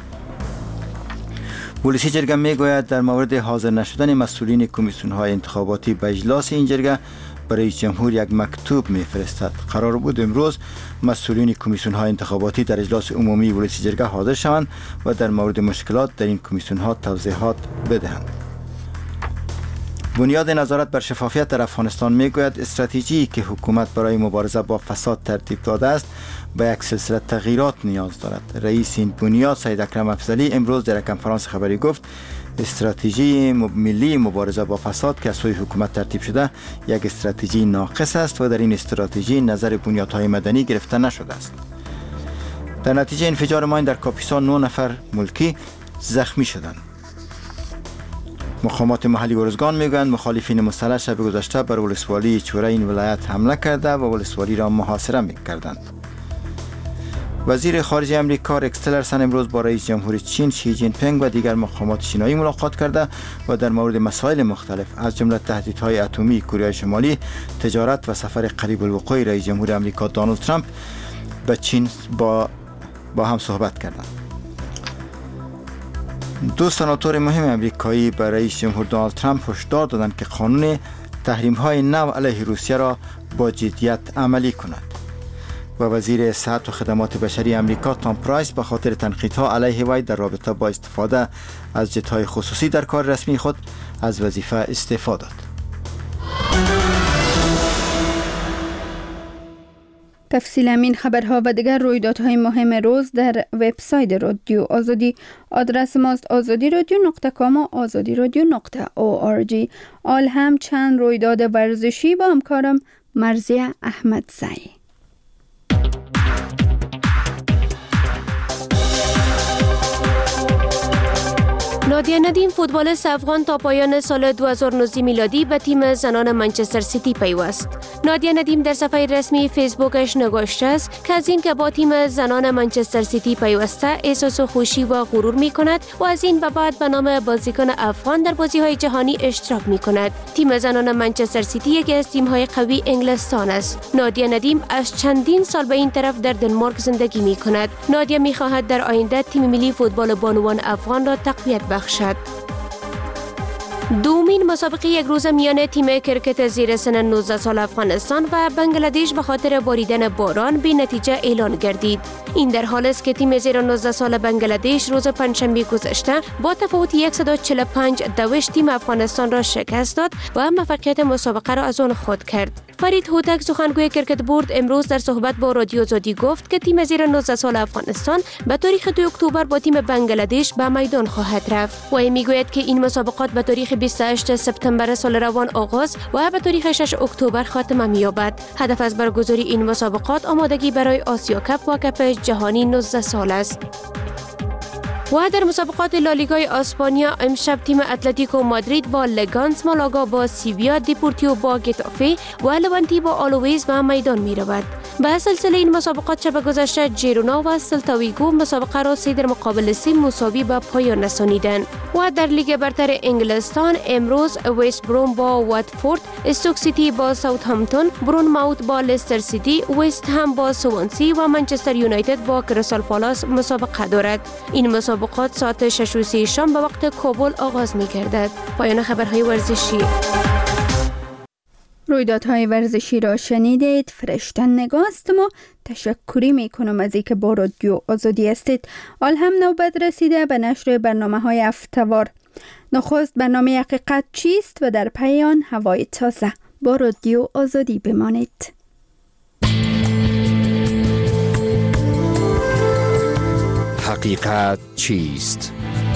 پلیسی جرگه می گوید در مورد حاضر نشدن مسئولین کمیسیون های انتخاباتی به اجلاس این جرگه برای جمهور یک مکتوب می فرستد. قرار بود امروز مسئولین کمیسیون های انتخاباتی در اجلاس عمومی پلیسی جرگه حاضر شوند و در مورد مشکلات در این کمیسیون ها توضیحات بدهند. بنیاد نظارت بر شفافیت در افغانستان می گوید استراتژی که حکومت برای مبارزه با فساد ترتیب داده است به یک سلسله تغییرات نیاز دارد. رئیس این بنیاد سید اکرم افضلی امروز در کنفرانس خبری گفت استراتژی ملی مبارزه با فساد که از سوی حکومت ترتیب شده یک استراتژی ناقص است و در این استراتژی نظر بنیادهای مدنی گرفته نشده است. در نتیجه انفجار ماین در کاپیسا 9 نفر ملکی زخمی شدند. مقامات محلی ارزگان میگویند مخالفین مسلح شب گذشته بر ولسوالی چوره این ولایت حمله کرده و ولسوالی را محاصره می‌کردند. وزیر خارجه امریکا رکس تیلرسن امروز با رئیس جمهور چین شی جین پینگ و دیگر مقامات چینایی ملاقات کرده و در مورد مسائل مختلف از جمله تهدیدهای اتمی کره شمالی، تجارت و سفر قریب الوقوع رئیس جمهور امریکا دونالد ترامپ به چین با هم صحبت کردند. دو سناتور مهم امریکایی به رئیس جمهور دونالد ترامپ هشدار دادند که قانون تحریم‌های نو علیه روسیه را با جدیت عملی کند. و وزیر صحت و خدمات بشری امریکا تام پرایس به خاطر تنقیدها علیه وی در رابطه با استفاده از جت‌های خصوصی در کار رسمی خود از وظیفه استعفا داد.
تفصیل همین خبرها و دیگر رویدادهای مهم روز در وبسایت رادیو آزادی. آدرس ماست azadi.radio.com و azadi.radio.org. آل هم چند رویداد ورزشی با همکارم مرزیه احمدزایی.
نادیه ندیم فوتبالیست افغان تا پایان سال 2019 میلادی به تیم زنان منچستر سیتی پیوست. نادیه ندیم در صفحه رسمی فیسبوکش نگاشته است که از این که با تیم زنان منچستر سیتی پیوسته احساس خوشی و غرور می کند و از این به بعد به نام بازیکن افغان در بازی‌های جهانی اشتراک می کند. تیم زنان منچستر سیتی یکی از تیم‌های قوی انگلستان است. نادیه ندیم از چندین سال به این طرف در دنمارک زندگی می کند. نادیه می خواهد در آینده تیم ملی فوتبال بانوان افغان را تقویت بخشد. دومین مسابقه یک روزه میان تیم کرکت زیر سن 19 سال افغانستان و بنگلادش به خاطر باریدن باران بی نتیجه اعلان گردید. این در حال است که تیم زیر 19 سال بنگلادش روز پنجشنبه گذشته با تفاوت 145 دوش تیم افغانستان را شکست داد و موفقیت مسابقه را از آن خود کرد. فرید هوتک سخنگوی کرکت بورد امروز در صحبت با رادیو آزادی گفت که تیم زیر 19 سال افغانستان به تاریخ 2 اکتبر با تیم بنگلادش به میدان خواهد رفت و میگوید که این مسابقات به تاریخ 28 سپتامبر سال روان آغاز و به تاریخ 6 اکتبر خاتمه می‌یابد. هدف از برگزاری این مسابقات آمادگی برای آسیا کپ و کپ جهانی 19 سال است. و در مسابقات لالیگای اسپانیا امشب تیم اتلتیکو مادرید با لگانس، مالاگا با سیویا، دیپورتیو با گتافه و لوانتی با آلویز به میدان می رود. به سلسله این مسابقات شب گذشته جیرونا و سلتا ویگو مسابقه را 3 در مقابل 3 مساوی به پایان رسانیدند. و در لیگ برتر انگلستان امروز وست بروم با واتفورد، استوک سیتی با ساوثهامپتون، برون ماوت با لستر سیتی، وست هم با سوانسی و منچستر یونایتد با کریستال پالاس مسابقه دارد. این مسابقات ساعت 6:30 شام به وقت کابل آغاز می گردد. پایان خبرهای ورزشی.
رویدادهای ورزشی را شنیدید. فرشته نگاست ما تشکری می کنم از اینکه با رادیو آزادی هستید. حال هم نوبت رسیده به نشر برنامه های هفته‌وار. نخست برنامه حقیقت چیست و در پی آن هوای تازه. با رادیو آزادی بمانید.
حقیقت چیست؟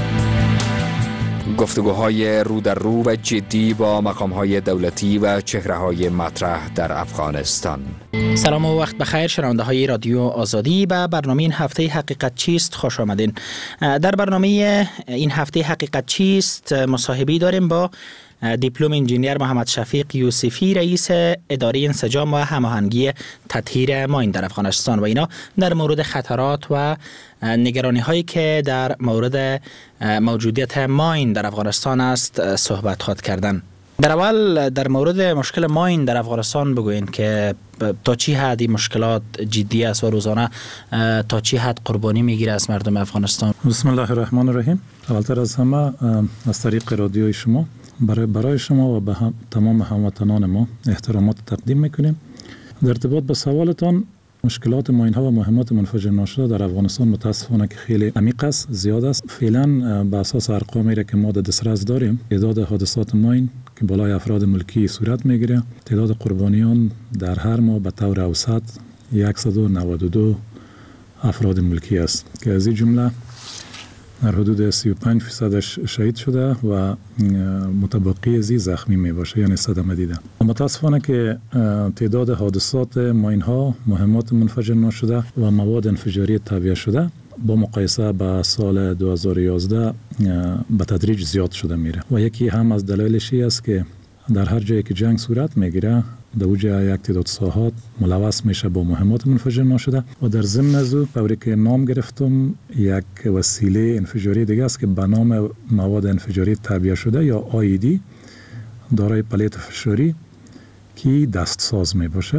گفتگوهای رو در رو و جدی با مقامهای دولتی و چهره‌های مطرح در افغانستان.
سلام و وقت بخیر شنونده های رادیو آزادی. به برنامه این هفته حقیقت چیست خوش آمدین. در برنامه این هفته حقیقت چیست مصاحبه‌ای داریم با دیپلم انجینیر محمد شفیق یوسفی، رئیس اداره انسجام و هماهنگی تطهیر ماین در افغانستان، و اینا در مورد خطرات و نگرانی هایی که در مورد موجودیت ماین در افغانستان است صحبت خواهد کردن. در اول در مورد مشکل ماین در افغانستان بگوین که تا چی حد این مشکلات جدی است و روزانه تا چی حد قربانی میگیره از مردم افغانستان.
بسم الله الرحمن الرحیم. اولتر از همه از طریق رادیوی شما برای شما و به تمام هموطنان ما احترامات تقدیم میکنیم. در ارتباط به سوالتان، مشکلات ماین ها و مهمات منفجر ناشده در افغانستان متاسفانه که خیلی عمیق است، زیاد است. فعلا به اساس ارقامی را که ما در دسترس داریم، تعداد حادثات ماین که بالای افراد ملکی صورت میگیره، تعداد قربانیان در هر ماه به طور اوسط 192 افراد ملکی است که از این جمله در حدود 35% شهید شده و متبقی ازی زخمی می باشه، یعنی صدمه دیده. متاسفانه که تعداد حادثات ماین ها، مهمات منفجر ناشده و مواد انفجاری تهیه شده با مقایسه با سال 2011 به تدریج زیاد شده میره و یکی هم از دلایلش است که در هر جایی که جنگ صورت میگیره در اوجه یک تعداد ساحات ملوث میشه با مهمات منفجر ناشده و در ضمن از او طوری که نام گرفتم یک وسیله انفجاری دیگه است که به نام مواد انفجاری تهیه شده یا IED دارای پلیت فشاری که دستساز می باشه.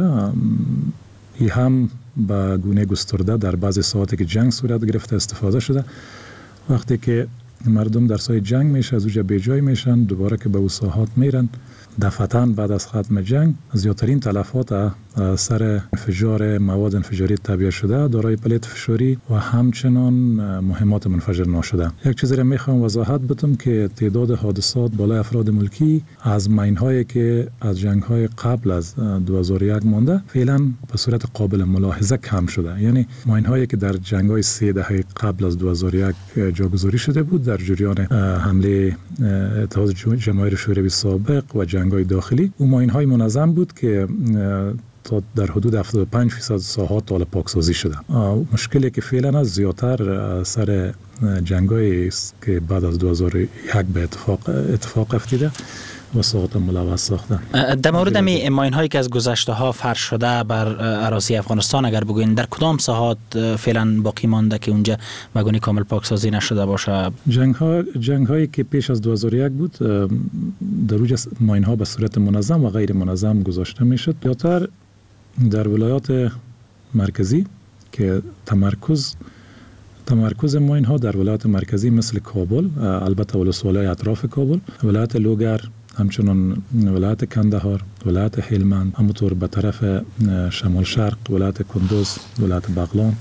این هم به گونه گسترده در بعضی ساعاتی که جنگ صورت گرفته استفاده شده. وقتی که مردم در سایه جنگ میشه از اوجه بیجای میشن، دوباره که به او ساحات میرن، دفعتاً بعد از ختم جنگ زیادترین تلفات سر انفجار مواد انفجاری تهیه شده دارای پلیت فشاری و همچنان مهمات منفجر ناشده. یک چیزی را میخوام وضاحت بدم که تعداد حادثات بالای افراد ملکی از ماین هایی که از جنگ های قبل از 2001 مانده فعلا به صورت قابل ملاحظه کم شده. یعنی ماین هایی که در جنگ های 3 دهه قبل از 2001 جاگذاری شده بود در جریان حمله اتحاد جماهیر شوروی سابق و جنگ‌های داخلی، اون ماین‌های منظم بود که تا در حدود 75% ساحات حال پاکسازی شده. مشکلی که فعلا از زیادتر سر جنگ‌های که بعد از 2001 به اتفاق افتیده و ساحات ملوث ساخته.
در مورد ماین هایی که از گذشته ها فرش شده بر اراضی افغانستان اگر بگوین در کدام ساحات فعلا باقی مانده که اونجا مگونی کامل پاکسازی نشده باشه؟
جنگ هایی که پیش از 2001 بود در اوج ماین ها به صورت منظم و غیر منظم گذاشته میشد. زیادتر در ولایات مرکزی که تمرکز ماین ها در ولایات مرکزی مثل کابل، البته ولسوالی اطراف کابل، ولایت لوگر، همچنان ولایت کندهار، ولایت هلمند، همونطور به طرف شمال شرق ولایت کندوز، ولایت بغلان،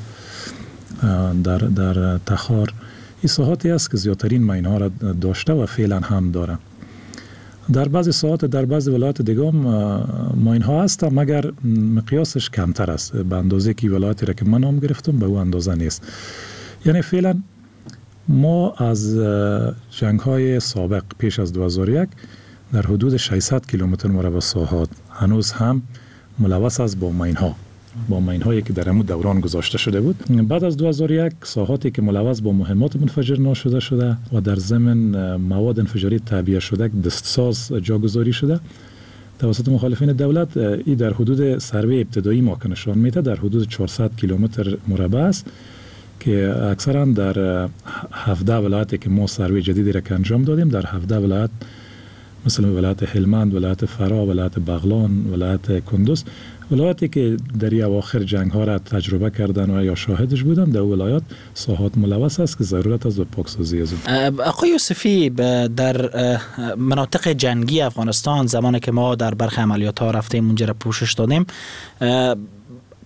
در تخار، این ساحاتی است که زیادترین ماین ها را داشته و فعلا هم داره. در بعضی ساحات در بعضی ولایات دیگه ماین ها هست مگر مقیاسش کمتر است، به اندازه که ولایتی را که من نام گرفتم به اون اندازه نیست. یعنی فعلا ما از جنگ های سابق پیش از 2001 در حدود 600 کیلومتر مربع ساحات هنوز هم ملوث است با ماین هایی که در همون دوران گذاشته شده بود. بعد از 2001 ساحاتی که ملوث با مهمات منفجر ناشده شده و در ضمن مواد انفجاری تهیه شده دستساز جاگذاری شده توسط مخالفین دولت، این در حدود سروی ابتدایی ما که نشان میده در حدود 400 کیلومتر مربع است که اکثرا در 17 ولایتی که ما سروی جدیدی را که انجام دادیم، در 17 ولایت مثل ولایت هلمند، ولایت فرا، ولایت بغلان، ولایت کندوز، ولایتی که در اواخر جنگ ها را تجربه کردن و یا شاهدش بودن، در ولایات ساحات ملوث است که ضرورت است به پاکسازی از اون.
آقای یوسفی، در مناطق جنگی افغانستان زمانی که ما در برخی عملیات ها رفتیم اونجا را پوشش دادیم،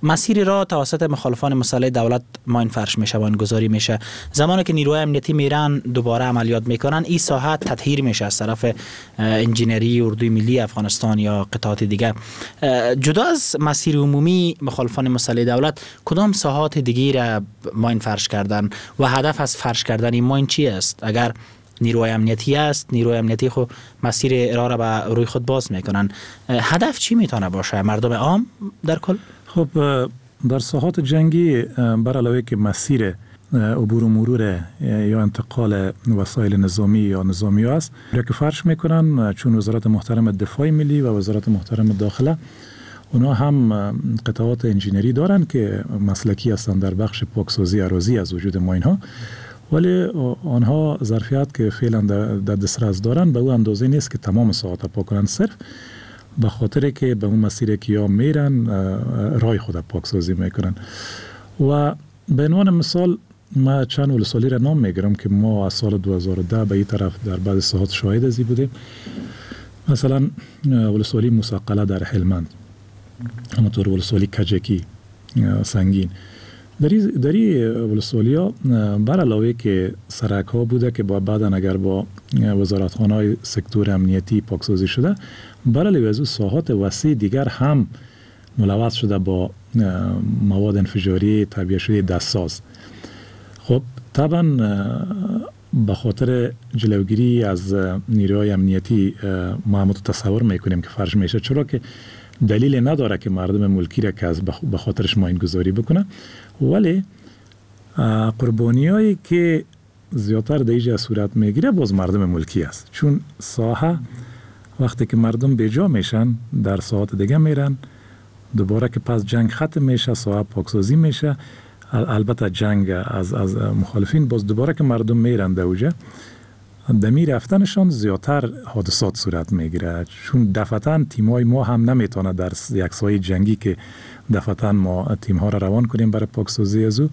مسیر را توسط مخالفان مسلح دولت ماین فرش میشه، ماین گذاری میشه. زمانی که نیروهای امنیتی میرن دوباره عملیات میکنن، این ساحه تطهیر میشه از طرف انجینری اردوی ملی افغانستان یا قطعات دیگر. جدا از مسیر عمومی مخالفان مسلح دولت، کدام ساحات دیگه را ماین فرش کردن و هدف از فرش کردن این ماین چی است؟ اگر نیروهای امنیتی است، نیروهای امنیتی خود مسیر راه را به روی خود باز میکنن، هدف چی میتونه باشه؟ مردم عام در کل؟
خب در ساحات جنگی بر علاوه که مسیر عبور و مرور یا انتقال وسایل نظامی یا نظامی است را که فرش میکنن، چون وزارت محترم دفاع ملی و وزارت محترم داخله اونا هم قطعات انجینری دارن که مسلکی هستند در بخش پاکسازی اراضی از وجود ماین ها، ولی آنها ظرفیت که فعلا در دسترس دارن به اون اندازه نیست که تمام ساحات پاک کنن، صرف به خاطر که به اون مسیری که یا میرن رای خود پاکسازی میکنن. و به عنوان مثال ما چند ولسوالی را نام میگیرم که ما از سال 2010 به این طرف در بعض ساحات شاهد ازی بودیم. مثلا ولسوالی مساقله در هلمند، همونطور ولسوالی کجکی سنگین. در این ولسوالی ها بر علاوه که سرک ها بوده که بعدا اگر با وزارتخانه های سکتور امنیتی پاکسازی شده، بر علاوه از ساحات وسیع دیگر هم ملوث شده با مواد انفجاری طبیعی شده دستساز. خب طبعا به خاطر جلوگیری از نیروهای امنیتی ما هم تصور میکنیم که فرش میشه، چرا که دلیل نداره که مردم ملکی را که از به خاطرش ماین گذاری بکنه، ولی قربانی هایی که زیادتر در اینجا صورت میگیره باز مردم ملکی است، چون ساحه وقتی که مردم بیجا میشن در ساحات دیگه میرن، دوباره که پس جنگ ختم میشه ساحه پاکسازی میشه، البته جنگ از مخالفین باز دوباره که مردم میرن دوجه دمی رفتنشان زیادتر حادثات صورت میگیره، چون دفعتاً تیمای ما هم نمیتونه در یک ساحه جنگی که دفعتاً ما تیم ها را روان کنیم برای پاکسازی از او،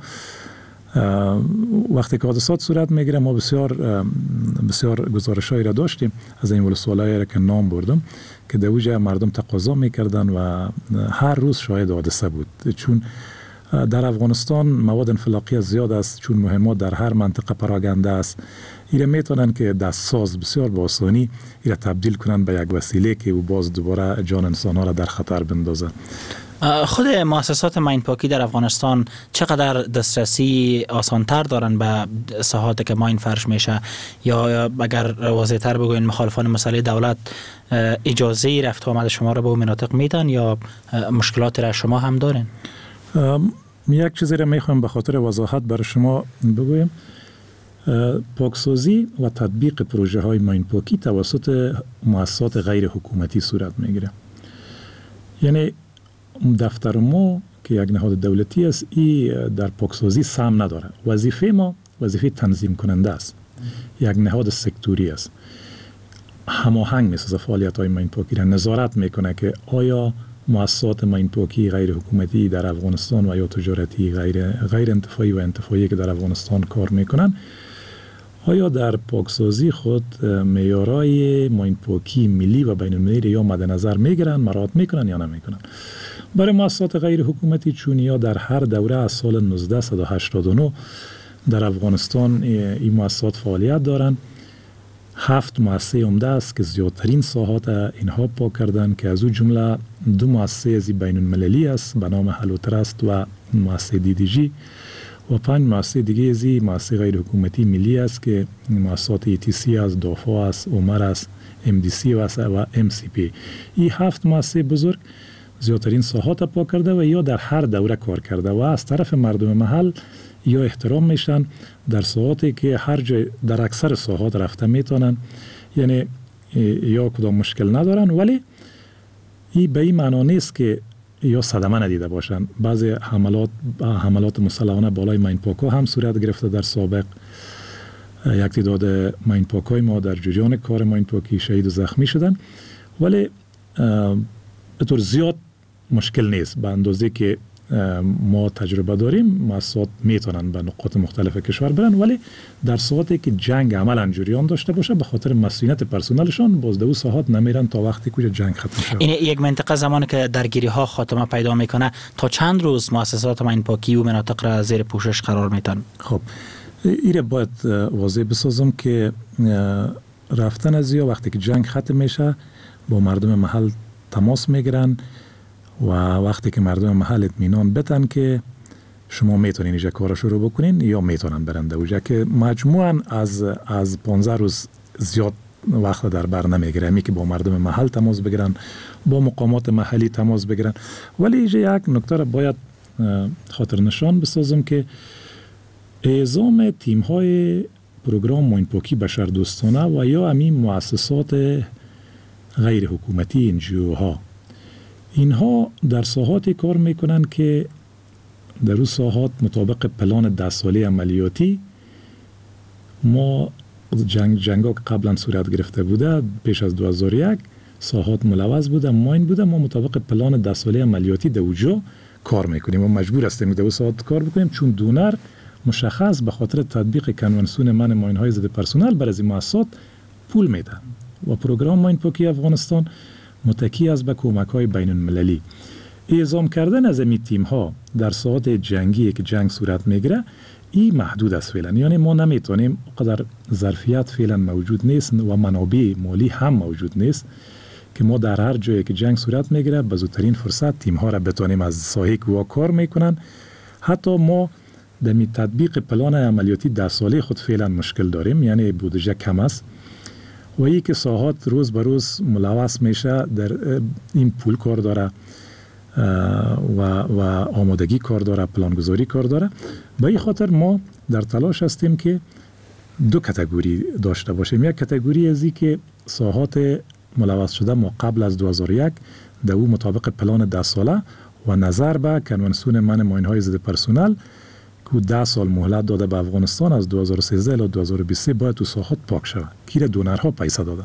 وقتی که حادثات صورت میگیره ما بسیار گزارشایی را داشتیم از این ولسوالایی را که نام بردم که دوجه مردم تقاضا میکردن و هر روز شاهد حادثه بود، چون در افغانستان مواد انفلاقی زیاد است، چون مهمات در هر منطقه پراگنده است. ایره میتونن که دستساز بسیار با آسانی ایره تبدیل کنن به یک وسیله که او باز دوباره جان انسان ها را در خطر بندازه.
خود مؤسسات ماین پاکی در افغانستان چقدر دسترسی آسانتر دارن به ساحاتی که ماین فرش میشه، یا اگر واضح‌تر بگوین مخالفان مسلح دولت اجازه رفت و آمد شما را به اون مناطق میدن یا مشکلات را شما هم دارین؟
یک چیزی را میخوام به خاطر وضاحت برای شما بگویم. پاکسازی و تطبیق پروژه های ماین پاکی توسط مؤسسات غیر حکومتی صورت میگیره. یعنی دفتر ما که یک نهاد دولتی است ای در پاکسازی سهم نداره. وظیفه ما وظیفه تنظیم کننده است، یک نهاد سکتوری است، هماهنگ میسازه فعالیت های ماین پاکی را، نظارت میکنه که آیا مؤسسات ماین پاکی غیر حکومتی در افغانستان و یا تجارتی غیر انتفاعی و انتفاعی که در افغانستان کار میکنن آیا در پاکسازی خود معیارهای ماین پاکی ملی و بین المللی یا مد نظر میگیرن، مراعات میکنن یا نمیکنن. برای مؤسسات غیر حکومتی چونیا در هر دوره از سال 1989 در افغانستان این مؤسسات فعالیت دارن. 7 مؤسسه عمده است که زیادترین ساحات اینها پاک کردن که از او جمله 2 مؤسسه از بین المللی است به نام هلو ترست و مؤسسه DDG و 5 مؤسسه دیگه از مؤسسه غیر حکومتی ملی است که مؤسسات ETC است، دافع است، عمر است، MDC و MCP. این 7 مؤسسه بزرگ زیادترین ساحات پاک کرده و یا در هر دوره کار کرده و از طرف مردم محل یا احترام میشن در ساحاتی که هر جای در اکثر ساحات رفته میتونن، یعنی یا کدام مشکل ندارن، ولی این به این معنا نیست که یا صدمه ندیده باشن. بعضی حملات مسلحانه بالای ماین پاکا هم صورت گرفته در سابق. یک تعداد ماین پاکای ما در جریان کار ماین پاکی شهید و زخمی شدن، ولی به طور زیاد مشکل نیست به اندازه که ما تجربه داریم مؤسسات میتونن به نقاط مختلف کشور برن، ولی در ساعتی که جنگ عملا جریان داشته باشه به خاطر مسئولیت پرسنلشان باز دو ساعت نمیرن تا وقتی که جنگ ختم شه.
این یک منطقه زمانی که درگیری ها خاتمه پیدا میکنه تا چند روز مؤسسات ماین پاکی و مناطق را زیر پوشش قرار میتن؟
خب ایره باید واضح بسازم که رفتن از یا وقتی که جنگ ختم میشه با مردم محل تماس میگیرن و وقتی که مردم محل اطمینان بتن که شما میتونین اینجا کار شروع بکنین یا میتونن برنده اوجا که مجموعاً از 15 روز زیاد وقت در بر نمیگیره، همی که با مردم محل تماس بگیرن، با مقامات محلی تماس بگیرن. ولی اینجا یک نکته را باید خاطر نشان بسازم که اعزام تیم های پروگرام ماین پاکی بشردوستانه و یا همین مؤسسات غیر حکومتی NGO ها، اینها در ساحاتی کار میکنن که در اون ساحات مطابق پلان 10 ساله عملیاتی ما جنگا که قبلا صورت گرفته بوده پیش از 2001 ساحات ملوث بوده، ماین بوده، ما مطابق پلان 10 ساله عملیاتی در اونجا کار میکنیم و مجبور هستیم در اون ساحات کار بکنیم، چون دونر مشخص به خاطر تطبیق کنوانسیون من ماین های ضد پرسنل بر از این مؤسسات پول میده و پروگرام ماین پاکی افغانستان متکی است به کمک های بین المللی. اعزام کردن از این تیم ها در ساحات جنگی که جنگ صورت میگیره این محدود است فعلا، یعنی ما نمیتونیم قدر ظرفیت فعلا موجود نیست و منابع مالی هم موجود نیست که ما در هر جایی که جنگ صورت میگیره به زودترین فرصت تیم ها را بتونیم از ساحه که کار میکنن. حتی ما در تطبیق پلان عملیاتی 10 ساله خود فعلا مشکل داریم، یعنی بودجه کم است و ای که ساحات روز به روز ملوث میشه، در این پول کار داره و آمادگی کار داره، پلانگذاری کار داره. به این خاطر ما در تلاش هستیم که 2 کاتگوری داشته باشیم. یک کاتگوری ازی که ساحات ملوث شده ما قبل از 2001 در او مطابق پلان 10 ساله و نظر به کنوانسیون من ماین های ضد پرسنل که 10 سال مهلت داده به افغانستان از 2013 الی 2023 باید تو ساحات پاک شود، که دونرها پیسه داده.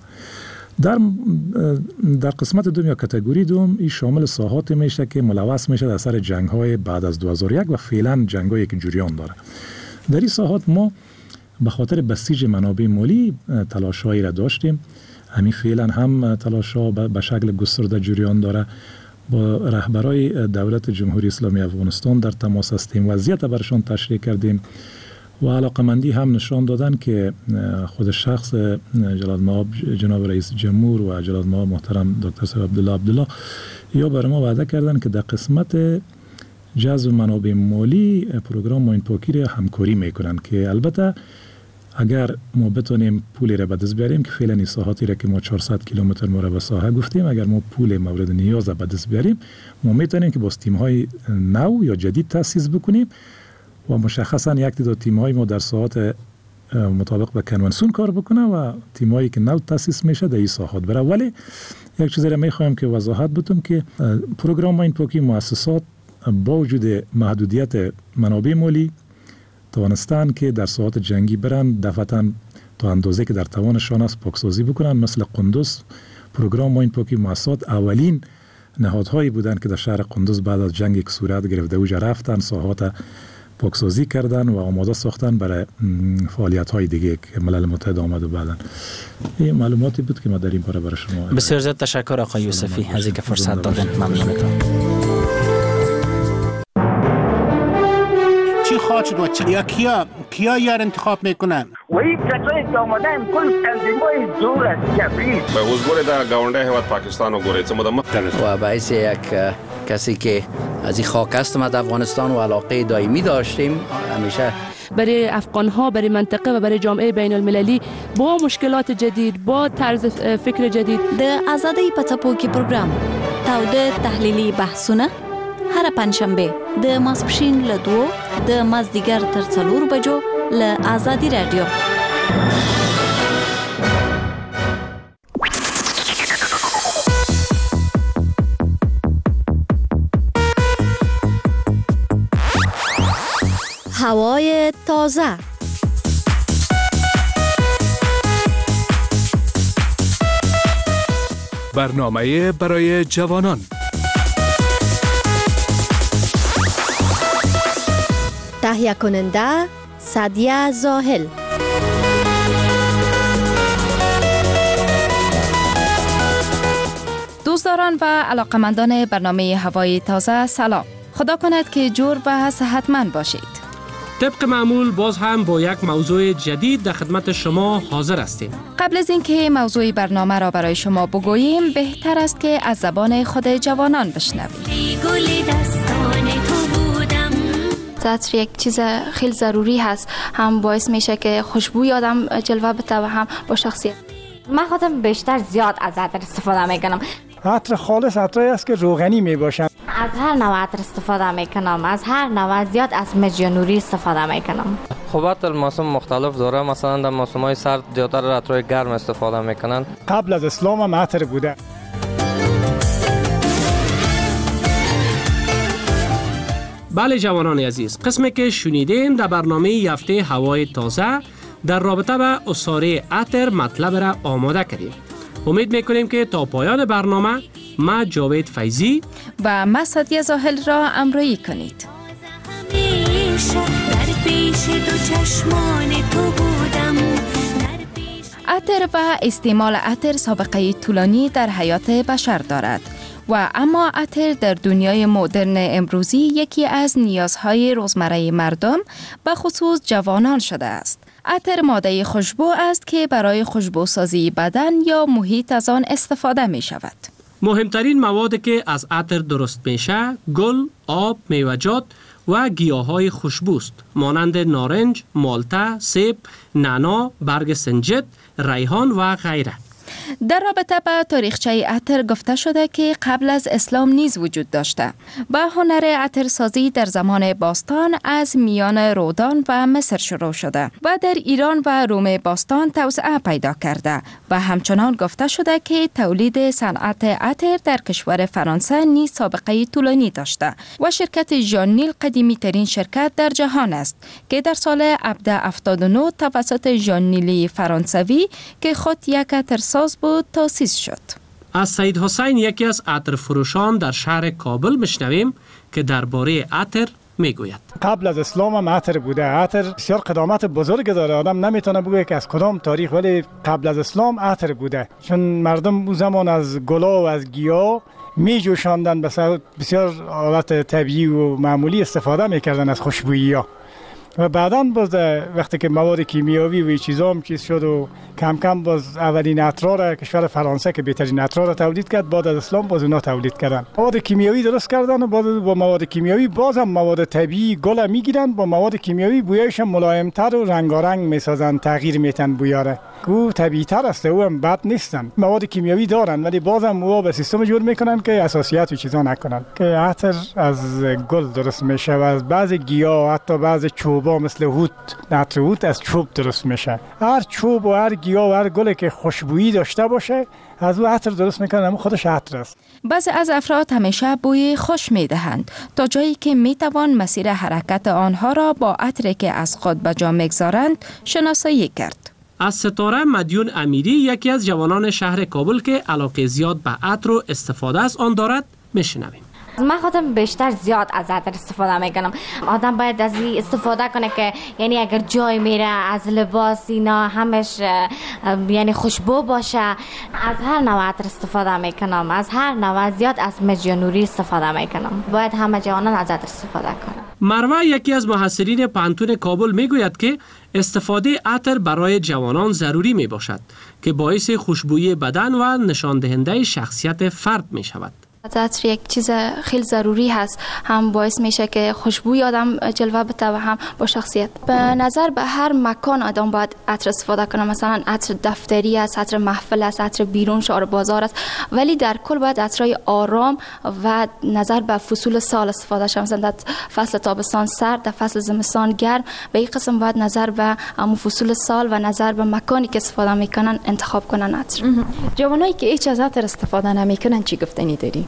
در قسمت دوم یا کاتگوری دوم این شامل ساحات میشه که ملوث میشه در سر جنگ های بعد از 2001 و فعلا جنگ هایی که جریان داره. در این ساحات ما به خاطر بسیج منابع مالی تلاش هایی را داشتیم، همین فعلا هم تلاش ها به شکل گسترده جریان داره. با رهبرای دولت جمهوری اسلامی افغانستان در تماس هستیم، وضعیت برشان تشریح کردیم و علاقمندی هم نشان دادن که خود شخص جلال مآب جناب رئیس جمهور و جلال مآب محترم دکتر صاحب عبدالله یا برای ما وعده کردن که در قسمت جذب منابع مالی پروگرام ماین پاکی را همکاری میکنن که البته اگر ما بتونیم پولی را به دست بیاریم که فعلا این ساحاتی را که ما 400 کیلومتر مربع ساحه گفتیم، اگر ما پول مورد نیاز را به دست بیاریم ما میتونیم که با تیم های نو یا جدید تاسیس بکنیم و مشخصا یک تعداد تیم های ما در ساحات مطابق به کنوانسیون کار بکنه و تیم هایی که نو تاسیس میشه در این ساحات بره. ولی یک چیزی را میخوایم که وضاحت بدم که پروگرام ماین پاکی مؤسسات با وجود محدودیت منابع مالی توانستن که در ساحات جنگی برن دفعتاً تا اندازه که در توانشان است پاکسازی بکنن. مثل قندوز پروگرام ماین پاکی مؤسسات اولین نهادهایی بودند که در شهر قندوز بعد از جنگی که صورت گرفته اوج رفتن ساحات پاکسازی کردن و آماده ساختن برای فعالیت های دیگه که ملل متحد آمد و بعدن. این معلوماتی بود که ما در این باره برای شما.
بسیار زیاد تشکر آقای یوسفی از اینکه فرصت دادن. ممنونتون.
چی خواهد شد و چی یا کیا یار انتخاب میکنن؟
و این کسایی که آمدن کل تنظیمای زور است جبری
به حضور در گاونده هیواد پاکستان و گوریت
و باعث یک کسی که از این خاک هستم از افغانستان و علاقه دائمی داشتیم همیشه
برای افغانها، برای منطقه و برای جامعه بین المللی با مشکلات جدید، با طرز فکر جدید.
د آزادۍ په څپو کې پروګرام تاوده تحلیلي بحثونه هر پنځشنبه د ماسپښین له 2 د مازدیګر تر 4 بجو له آزادي رادیو. هوای تازه
برنامه برای جوانان
تهیه کننده سعدیه زاهل.
دوستداران و علاقمندان برنامه هوای تازه سلام. خدا کند که جور و صحتمند باشید.
طبق معمول باز هم با یک موضوع جدید در خدمت شما حاضر هستیم.
قبل از اینکه موضوع برنامه را برای شما بگوییم بهتر است که از زبان خود جوانان بشنویم.
عطر یک چیز خیلی ضروری هست، هم باعث میشه که خوشبوی آدم جلوه بده و هم با شخصیت.
من خودم بیشتر زیاد از عطر استفاده میکنم.
عطر خالص عطری است که روغنی میباشن.
از هر نوع عطر استفاده میکنم، از هر نوع، زیاد از مژ نوری استفاده میکنم.
خب عطر موسم مختلف داره، مثلا در موسم‌های سرد زیادتر عطرهای گرم استفاده میکنن.
قبل از اسلام هم عطر بوده.
بله جوانان عزیز، قسمی که شنیدین در برنامه هفته هوای تازه در رابطه با عصاره عطر مطلب را آماده کردیم. امید میکنیم که تا پایان برنامه ما جاوید فیضی
و ما سعدیه زاهل را همراهی کنید. عطر و استعمال عطر سابقه طولانی در حیات بشر دارد و اما عطر در دنیای مدرن امروزی یکی از نیازهای روزمره مردم به خصوص جوانان شده است. عطر ماده خوشبو است که برای خوشبوسازی بدن یا محیط از آن استفاده می شود.
مهمترین موادی که از عطر درست میشه گل، آب، میوه‌جات و گیاهای خوشبوست مانند نارنج، مالته، سیب، نعنا، برگ سنجد، ریحان و غیره.
در رابطه با تاریخچه عطر گفته شده که قبل از اسلام نیز وجود داشته و هنر عطرسازی در زمان باستان از میان رودان و مصر شروع شده و در ایران و روم باستان توسعه پیدا کرده و همچنان گفته شده که تولید صنعت عطر در کشور فرانسه نیز سابقه طولانی داشته و شرکت ژان نیل قدیمی ترین شرکت در جهان است که در سال 1779 توسط ژان نیل فرانسوی که خود یک عطرساز بود تأسیس شد.
از سید حسین یکی از عطر فروشان در شهر کابل میشنویم که درباره عطر میگوید.
قبل از اسلام هم عطر بوده. عطر بسیار قدامت بزرگ داره، آدم نمیتونه بگه که از کدام تاریخ، ولی قبل از اسلام عطر بوده، چون مردم اون زمان از گلا و از گیاه می جوشاندن، بسیار حالت طبیعی و معمولی استفاده میکردن از خوشبویی ها. و بعداً باز وقتی که مواد کیمیاوی و چیزا هم چیز شد و کم کم باز اولین عطرها را کشور فرانسه که بهترین عطرها را تولید کرد، بعد از اسلام باز اونا تولید کردن. مواد کیمیاوی درست کردن و با مواد کیمیاوی باز هم مواد طبیعی گل میگیرن، با مواد کیمیاوی بویش هم ملایم‌تر و رنگارنگ میسازن، تغییر میتن بویاره. او طبیعی‌تر است، او هم بد نیستن. مواد کیمیاوی دارن ولی باز هم او به سیستم جور میکنن که اساسیات و چیزا نکنن. که عطر از گل درست میشه و از بعضی گیاه، حتی بعضی چوبا مثل هوت، عطر هوت از چوب درست میشه. هر چوب و هر گیاه و هر گلی که خوشبویی داشته باشه از او عطر درست میکنن، اما خودش عطر است.
بعضی از افراد همیشه بوی خوش میدهند تا جایی که میتوان مسیر حرکت آنها را با عطری که از خود به جا میگذارند شناسایی کرد.
از ستاره مدیون امیری یکی از جوانان شهر کابل که علاقه زیاد به عطر و استفاده از آن دارد میشنویم.
من خودم بیشتر زیاد از عطر استفاده میکنم. آدم باید از این استفاده کنه که یعنی اگر جای میره از لباس اینا همش یعنی خوشبو باشه. از هر نوع عطر استفاده میکنم، از هر نوع، زیاد از مژ نوری استفاده میکنم. باید همه جوانان از عطر استفاده کنن.
مروه یکی از محصلین پانتون کابل میگوید که استفاده عطر برای جوانان ضروری می باشد که باعث خوشبویی بدن و نشان دهنده شخصیت فرد می شود.
عطر یک چیز خیلی ضروری هست، هم باعث میشه که خوشبوی آدم جلوه بده و هم با شخصیت. به نظر به هر مکان آدم باید عطر استفاده کنه، مثلا عطر دفتری است، عطر محفل است، عطر بیرون شعار بازار است، ولی در کل باید عطرهای آرام و نظر به فصول سال استفاده شه. مثلا در فصل تابستان سرد، در فصل زمستان گرم. به این قسم باید نظر به فصول سال و نظر به مکانی که استفاده میکنن انتخاب کنن عطر.
جوانایی که هیچ از عطر استفاده نمیکنن چی گفتنی داری؟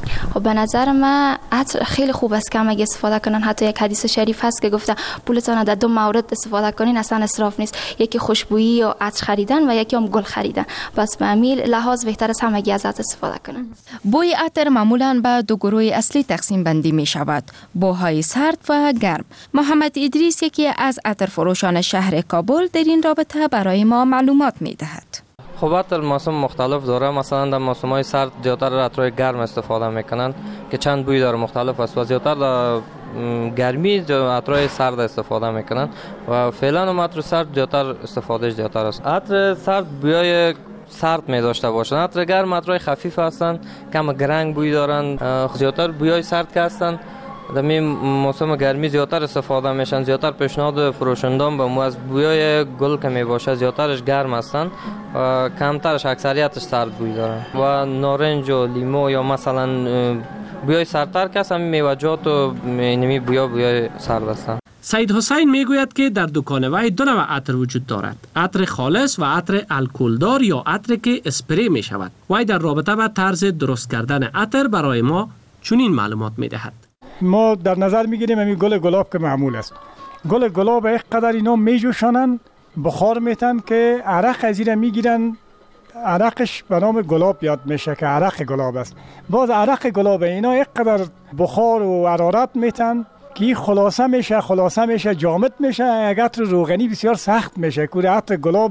خب به نظر من عطر خیلی خوب است که همه استفاده کنن. حتی یک حدیث شریف هست که گفته پولتان در 2 مورد استفاده کنین اصلا اسراف نیست، یکی خوشبویی یا عطر خریدن و یکی هم گل خریدن. بس به همین لحاظ بهتر است همه از عطر استفاده کنن.
بوی عطر معمولاً به 2 گروه اصلی تقسیم بندی می شود: بوهای سرد و گرم. محمد ادریس یکی از عطر فروشان شهر کابل در این رابطه برای ما معلومات می دهد.
خب عطر موسم مختلف داره. مثلا در موسم‌های سرد زیادتر عطرهای گرم استفاده میکنند که چند بوی داره مختلف است و زیادتر در گرمی عطرهای سرد استفاده میکنند و فعلا هم عطر سرد زیادتر است. عطر سرد بویای سرد می داشته باشند. عطر گرم عطرهای خفیف هستند، کم گرنگ بوی دارند، زیادتر بویای سرد که هستند. در موسم گرمی زیادتر استفاده میشن. زیادتر پیشنهاد فروشندان به مو از بویای گل که می باشه زیادترش گرم هستند و کمترش اکثریتش سرد بوی دارن و نارنج و لیمو یا مثلا بویای سردتر که همین میوه‌جات و نمی بویای سرد هستند.
سید حسین میگوید که در دکان وی 2 نوع عطر وجود دارد: عطر خالص و عطر الکلدار یا عطر که اسپری می شود. وی در رابطه با طرز درست کردن عطر برای ما چنین معلومات می دهد.
ما در نظر میگیریم همین گل گلاب که معمول است. گل گلاب یک قدر اینا میجوشانن، بخار میتن که عرق از زیر میگیرن. عرقش به نام گلاب یاد میشه که عرق گلاب است. باز عرق گلاب اینا یک قدر بخار و حرارت میتن که خلاصه میشه جامد میشه. یک عطر روغنی بسیار سخت میشه که عطر گلاب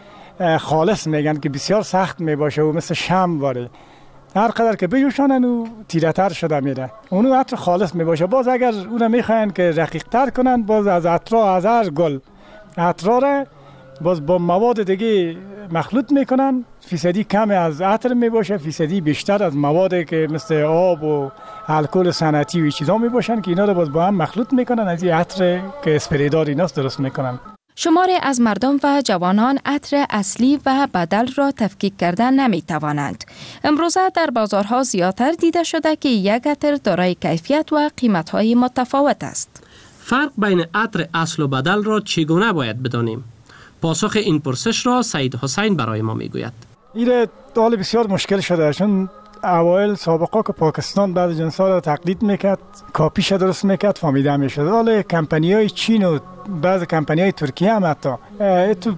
خالص میگن که بسیار سخت میباشه و مثل شمع واره. هر قدر که بجوشانن و تیره‌تر شده میره. اونو عطر خالص میباشه. باز اگر اونو میخواین که رقیق تر کنن، باز از عطرها از هر گل عطرها را باز با مواد دیگه مخلوط میکنن. فیصدی کم از عطر میباشه، فیصدی بیشتر از مواد که مثل آب و الکل صنعتی و چیزا میباشن که اینا رو باز با هم مخلوط میکنن. از این عطر که اسپریدار ایناست درست میکنن.
شماری از مردم و جوانان عطر اصلی و بدل را تفکیک کردن نمی توانند. امروزه در بازارها زیادتر دیده شده که یک عطر دارای کیفیت و قیمت‌های متفاوت است.
فرق بین عطر اصل و بدل را چگونه باید بدانیم؟ پاسخ این پرسش را سید حسین برای ما میگوید.
این حال بسیار مشکل شده، چون اوایل سابقا که پاکستان بعد جنسا را تقلید میکرد، کاپیش درست میکرد، فهمیده میشد. حالا کمپانی‌های چین و بعض کمپانی‌های ترکیه هم حتی تو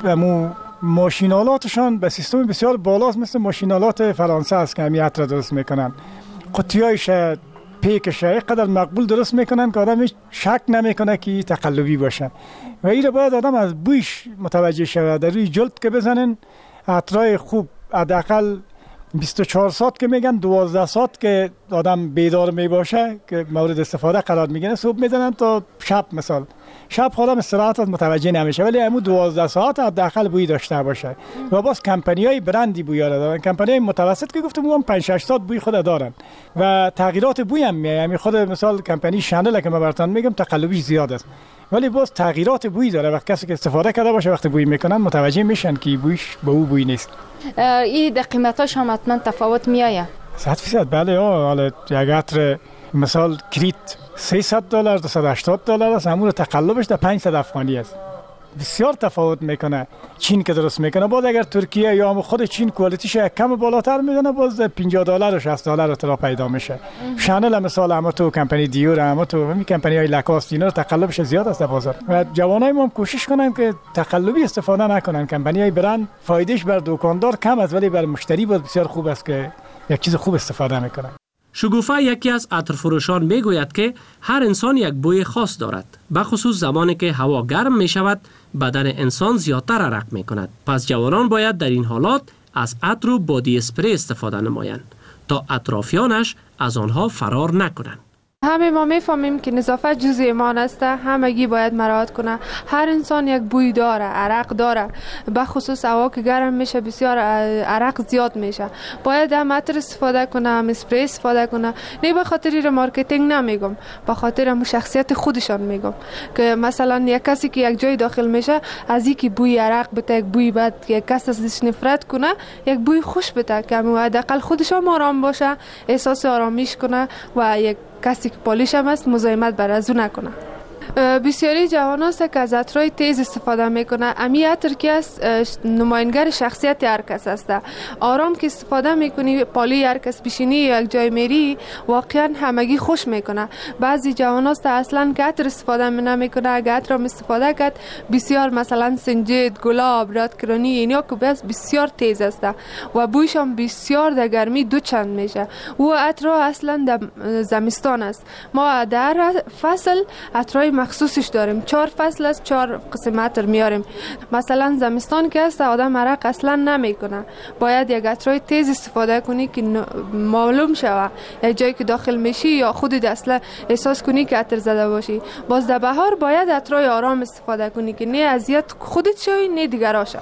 ماشینالاتشان به سیستم بسیار بالاست، مثل ماشینالات فرانسه است که همین عطر درست میکنن. قطیایش پیکش یک قدر مقبول درست میکنن که آدم شک نمیکنه که تقلبی باشه و این باید آدم از بویش متوجه شود. در روی جلد که بزنن عطرای خوب حداقل 24 ساعت که میگن 12 ساعت که آدم بیدار میباشه که مورد استفاده قرار میگیره، صبح میزنن تا شب. مثلا شب خودم استراحت از متوجه نمیشه، ولی همون 12 ساعت حداقل بوی داشته باشه. و باز کمپانی‌های برندی بوی دارن، کمپانی‌های متوسط که گفتم اون 5 6 ساعت بوی خود دارن و تغییرات بوی هم میاد. همین خود مثال کمپانی شانل که من براتون میگم تقلبیش زیاد است، ولی باز تغییرات بوی داره. وقتی کسی که استفاده کرده باشه وقتی بوی میکنن متوجه میشن که بویش به او بوی نیست.
این در قیمتاش هم حتما تفاوت میآید.
100% بله. حالا یک عطر مثال کریت $300 $280 است، همون تقلبش در 500 افغانی است. بسیار تفاوت میکنه. چین که درست میکنه، باز اگر ترکیه یا هم خود چین کوالیتیش کم بالاتر میزنه، باز $50 و $60 ترا پیدا میشه. شانل مثال هم تو کمپانی دیور هم تو همین کمپانی های لاکاست اینا تقلبش زیاد است در بازار و جوانای ما هم کوشش کنن که تقلبی استفاده نکنن. کمپانی های برند فایدهش بر دکاندار کم است ولی بر مشتری باز بسیار خوب است که یک چیز خوب استفاده میکنه.
شگوفه یکی از عطرفروشان میگوید که هر انسان یک بوی خاص دارد. به خصوص زمانی که هوا گرم می شود بدن انسان زیادتر عرق می کند. پس جوانان باید در این حالات از عطر و بادی اسپری استفاده نمایند تا اطرافیانش از آنها فرار نکنند.
همه ما میفهمیم که نظافت جزء ایمان است، همگی باید مراعات کنه. هر انسان یک بوی داره، عرق داره، به خصوص هوا که گرم میشه بسیار عرق زیاد میشه. باید هم عطر استفاده کنه، هم اسپری استفاده کنه. نه به خاطر مارکتینگ نمیگم، به خاطر شخصیت خودشان میگم که مثلا یک کسی که یک جای داخل میشه از اینکه بوی عرق بده، یک بوی بد که کس ازش نفرت کنه، یک بوی خوش بده که حداقل خودش هم آرام باشه، احساس آرامیش کنه و یک کسی که پالیش هم است مزاحمت بر از او نکنه. بسیاری جوان هست که از عطرهای تیز استفاده میکنه. امی عطر که است نماینگر شخصیت هر کس است. آرام که استفاده میکنی، پالی هر کس بشینی یک جای میری، واقعا همگی خوش میکنه. بعضی جوان هست اصلا که عطر استفاده نمیکنه، اگر عطر هم استفاده کرد بسیار مثلا سنجد، گلاب، رادکرانی اینا که بسیار تیز است و بویش هم بسیار در گرمی دو چند میشه. و عطر اصلا در زمستان است. ما در فصل عطرهای مخصوصش داریم. 4 فصل است، 4 قسم عطر میاریم. مثلا زمستان که است آدم عرق اصلا نمیکنه، باید یک عطرهای تیز استفاده کنی که معلوم شوه یک جایی که داخل میشی یا خودت اصلا احساس کنی که عطر زده باشی. باز در بهار باید عطرهای آرام استفاده کنی که نه اذیت خودت شوی نه دیگرا شوه.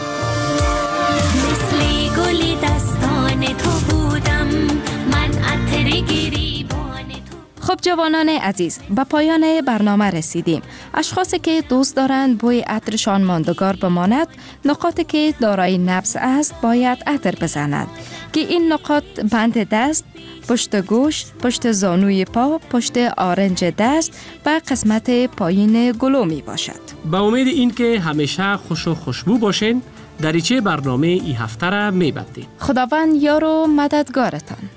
مثل گلی دستان تو بودم من عطر گریبان تو.
خب جوانان عزیز، به پایان برنامه رسیدیم. اشخاصی که دوست دارند بوی عطرشان ماندگار بماند، نقاطی که دارای نبض است باید عطر بزنند که این نقاط بند دست، پشت گوش، پشت زانوی پا، پشت آرنج دست و قسمت پایین گلو می باشد.
با امید این که همیشه خوش و خوشبو باشین، دریچه برنامه ای هفته را می بندیم.
خداوند یار و مددگارتان.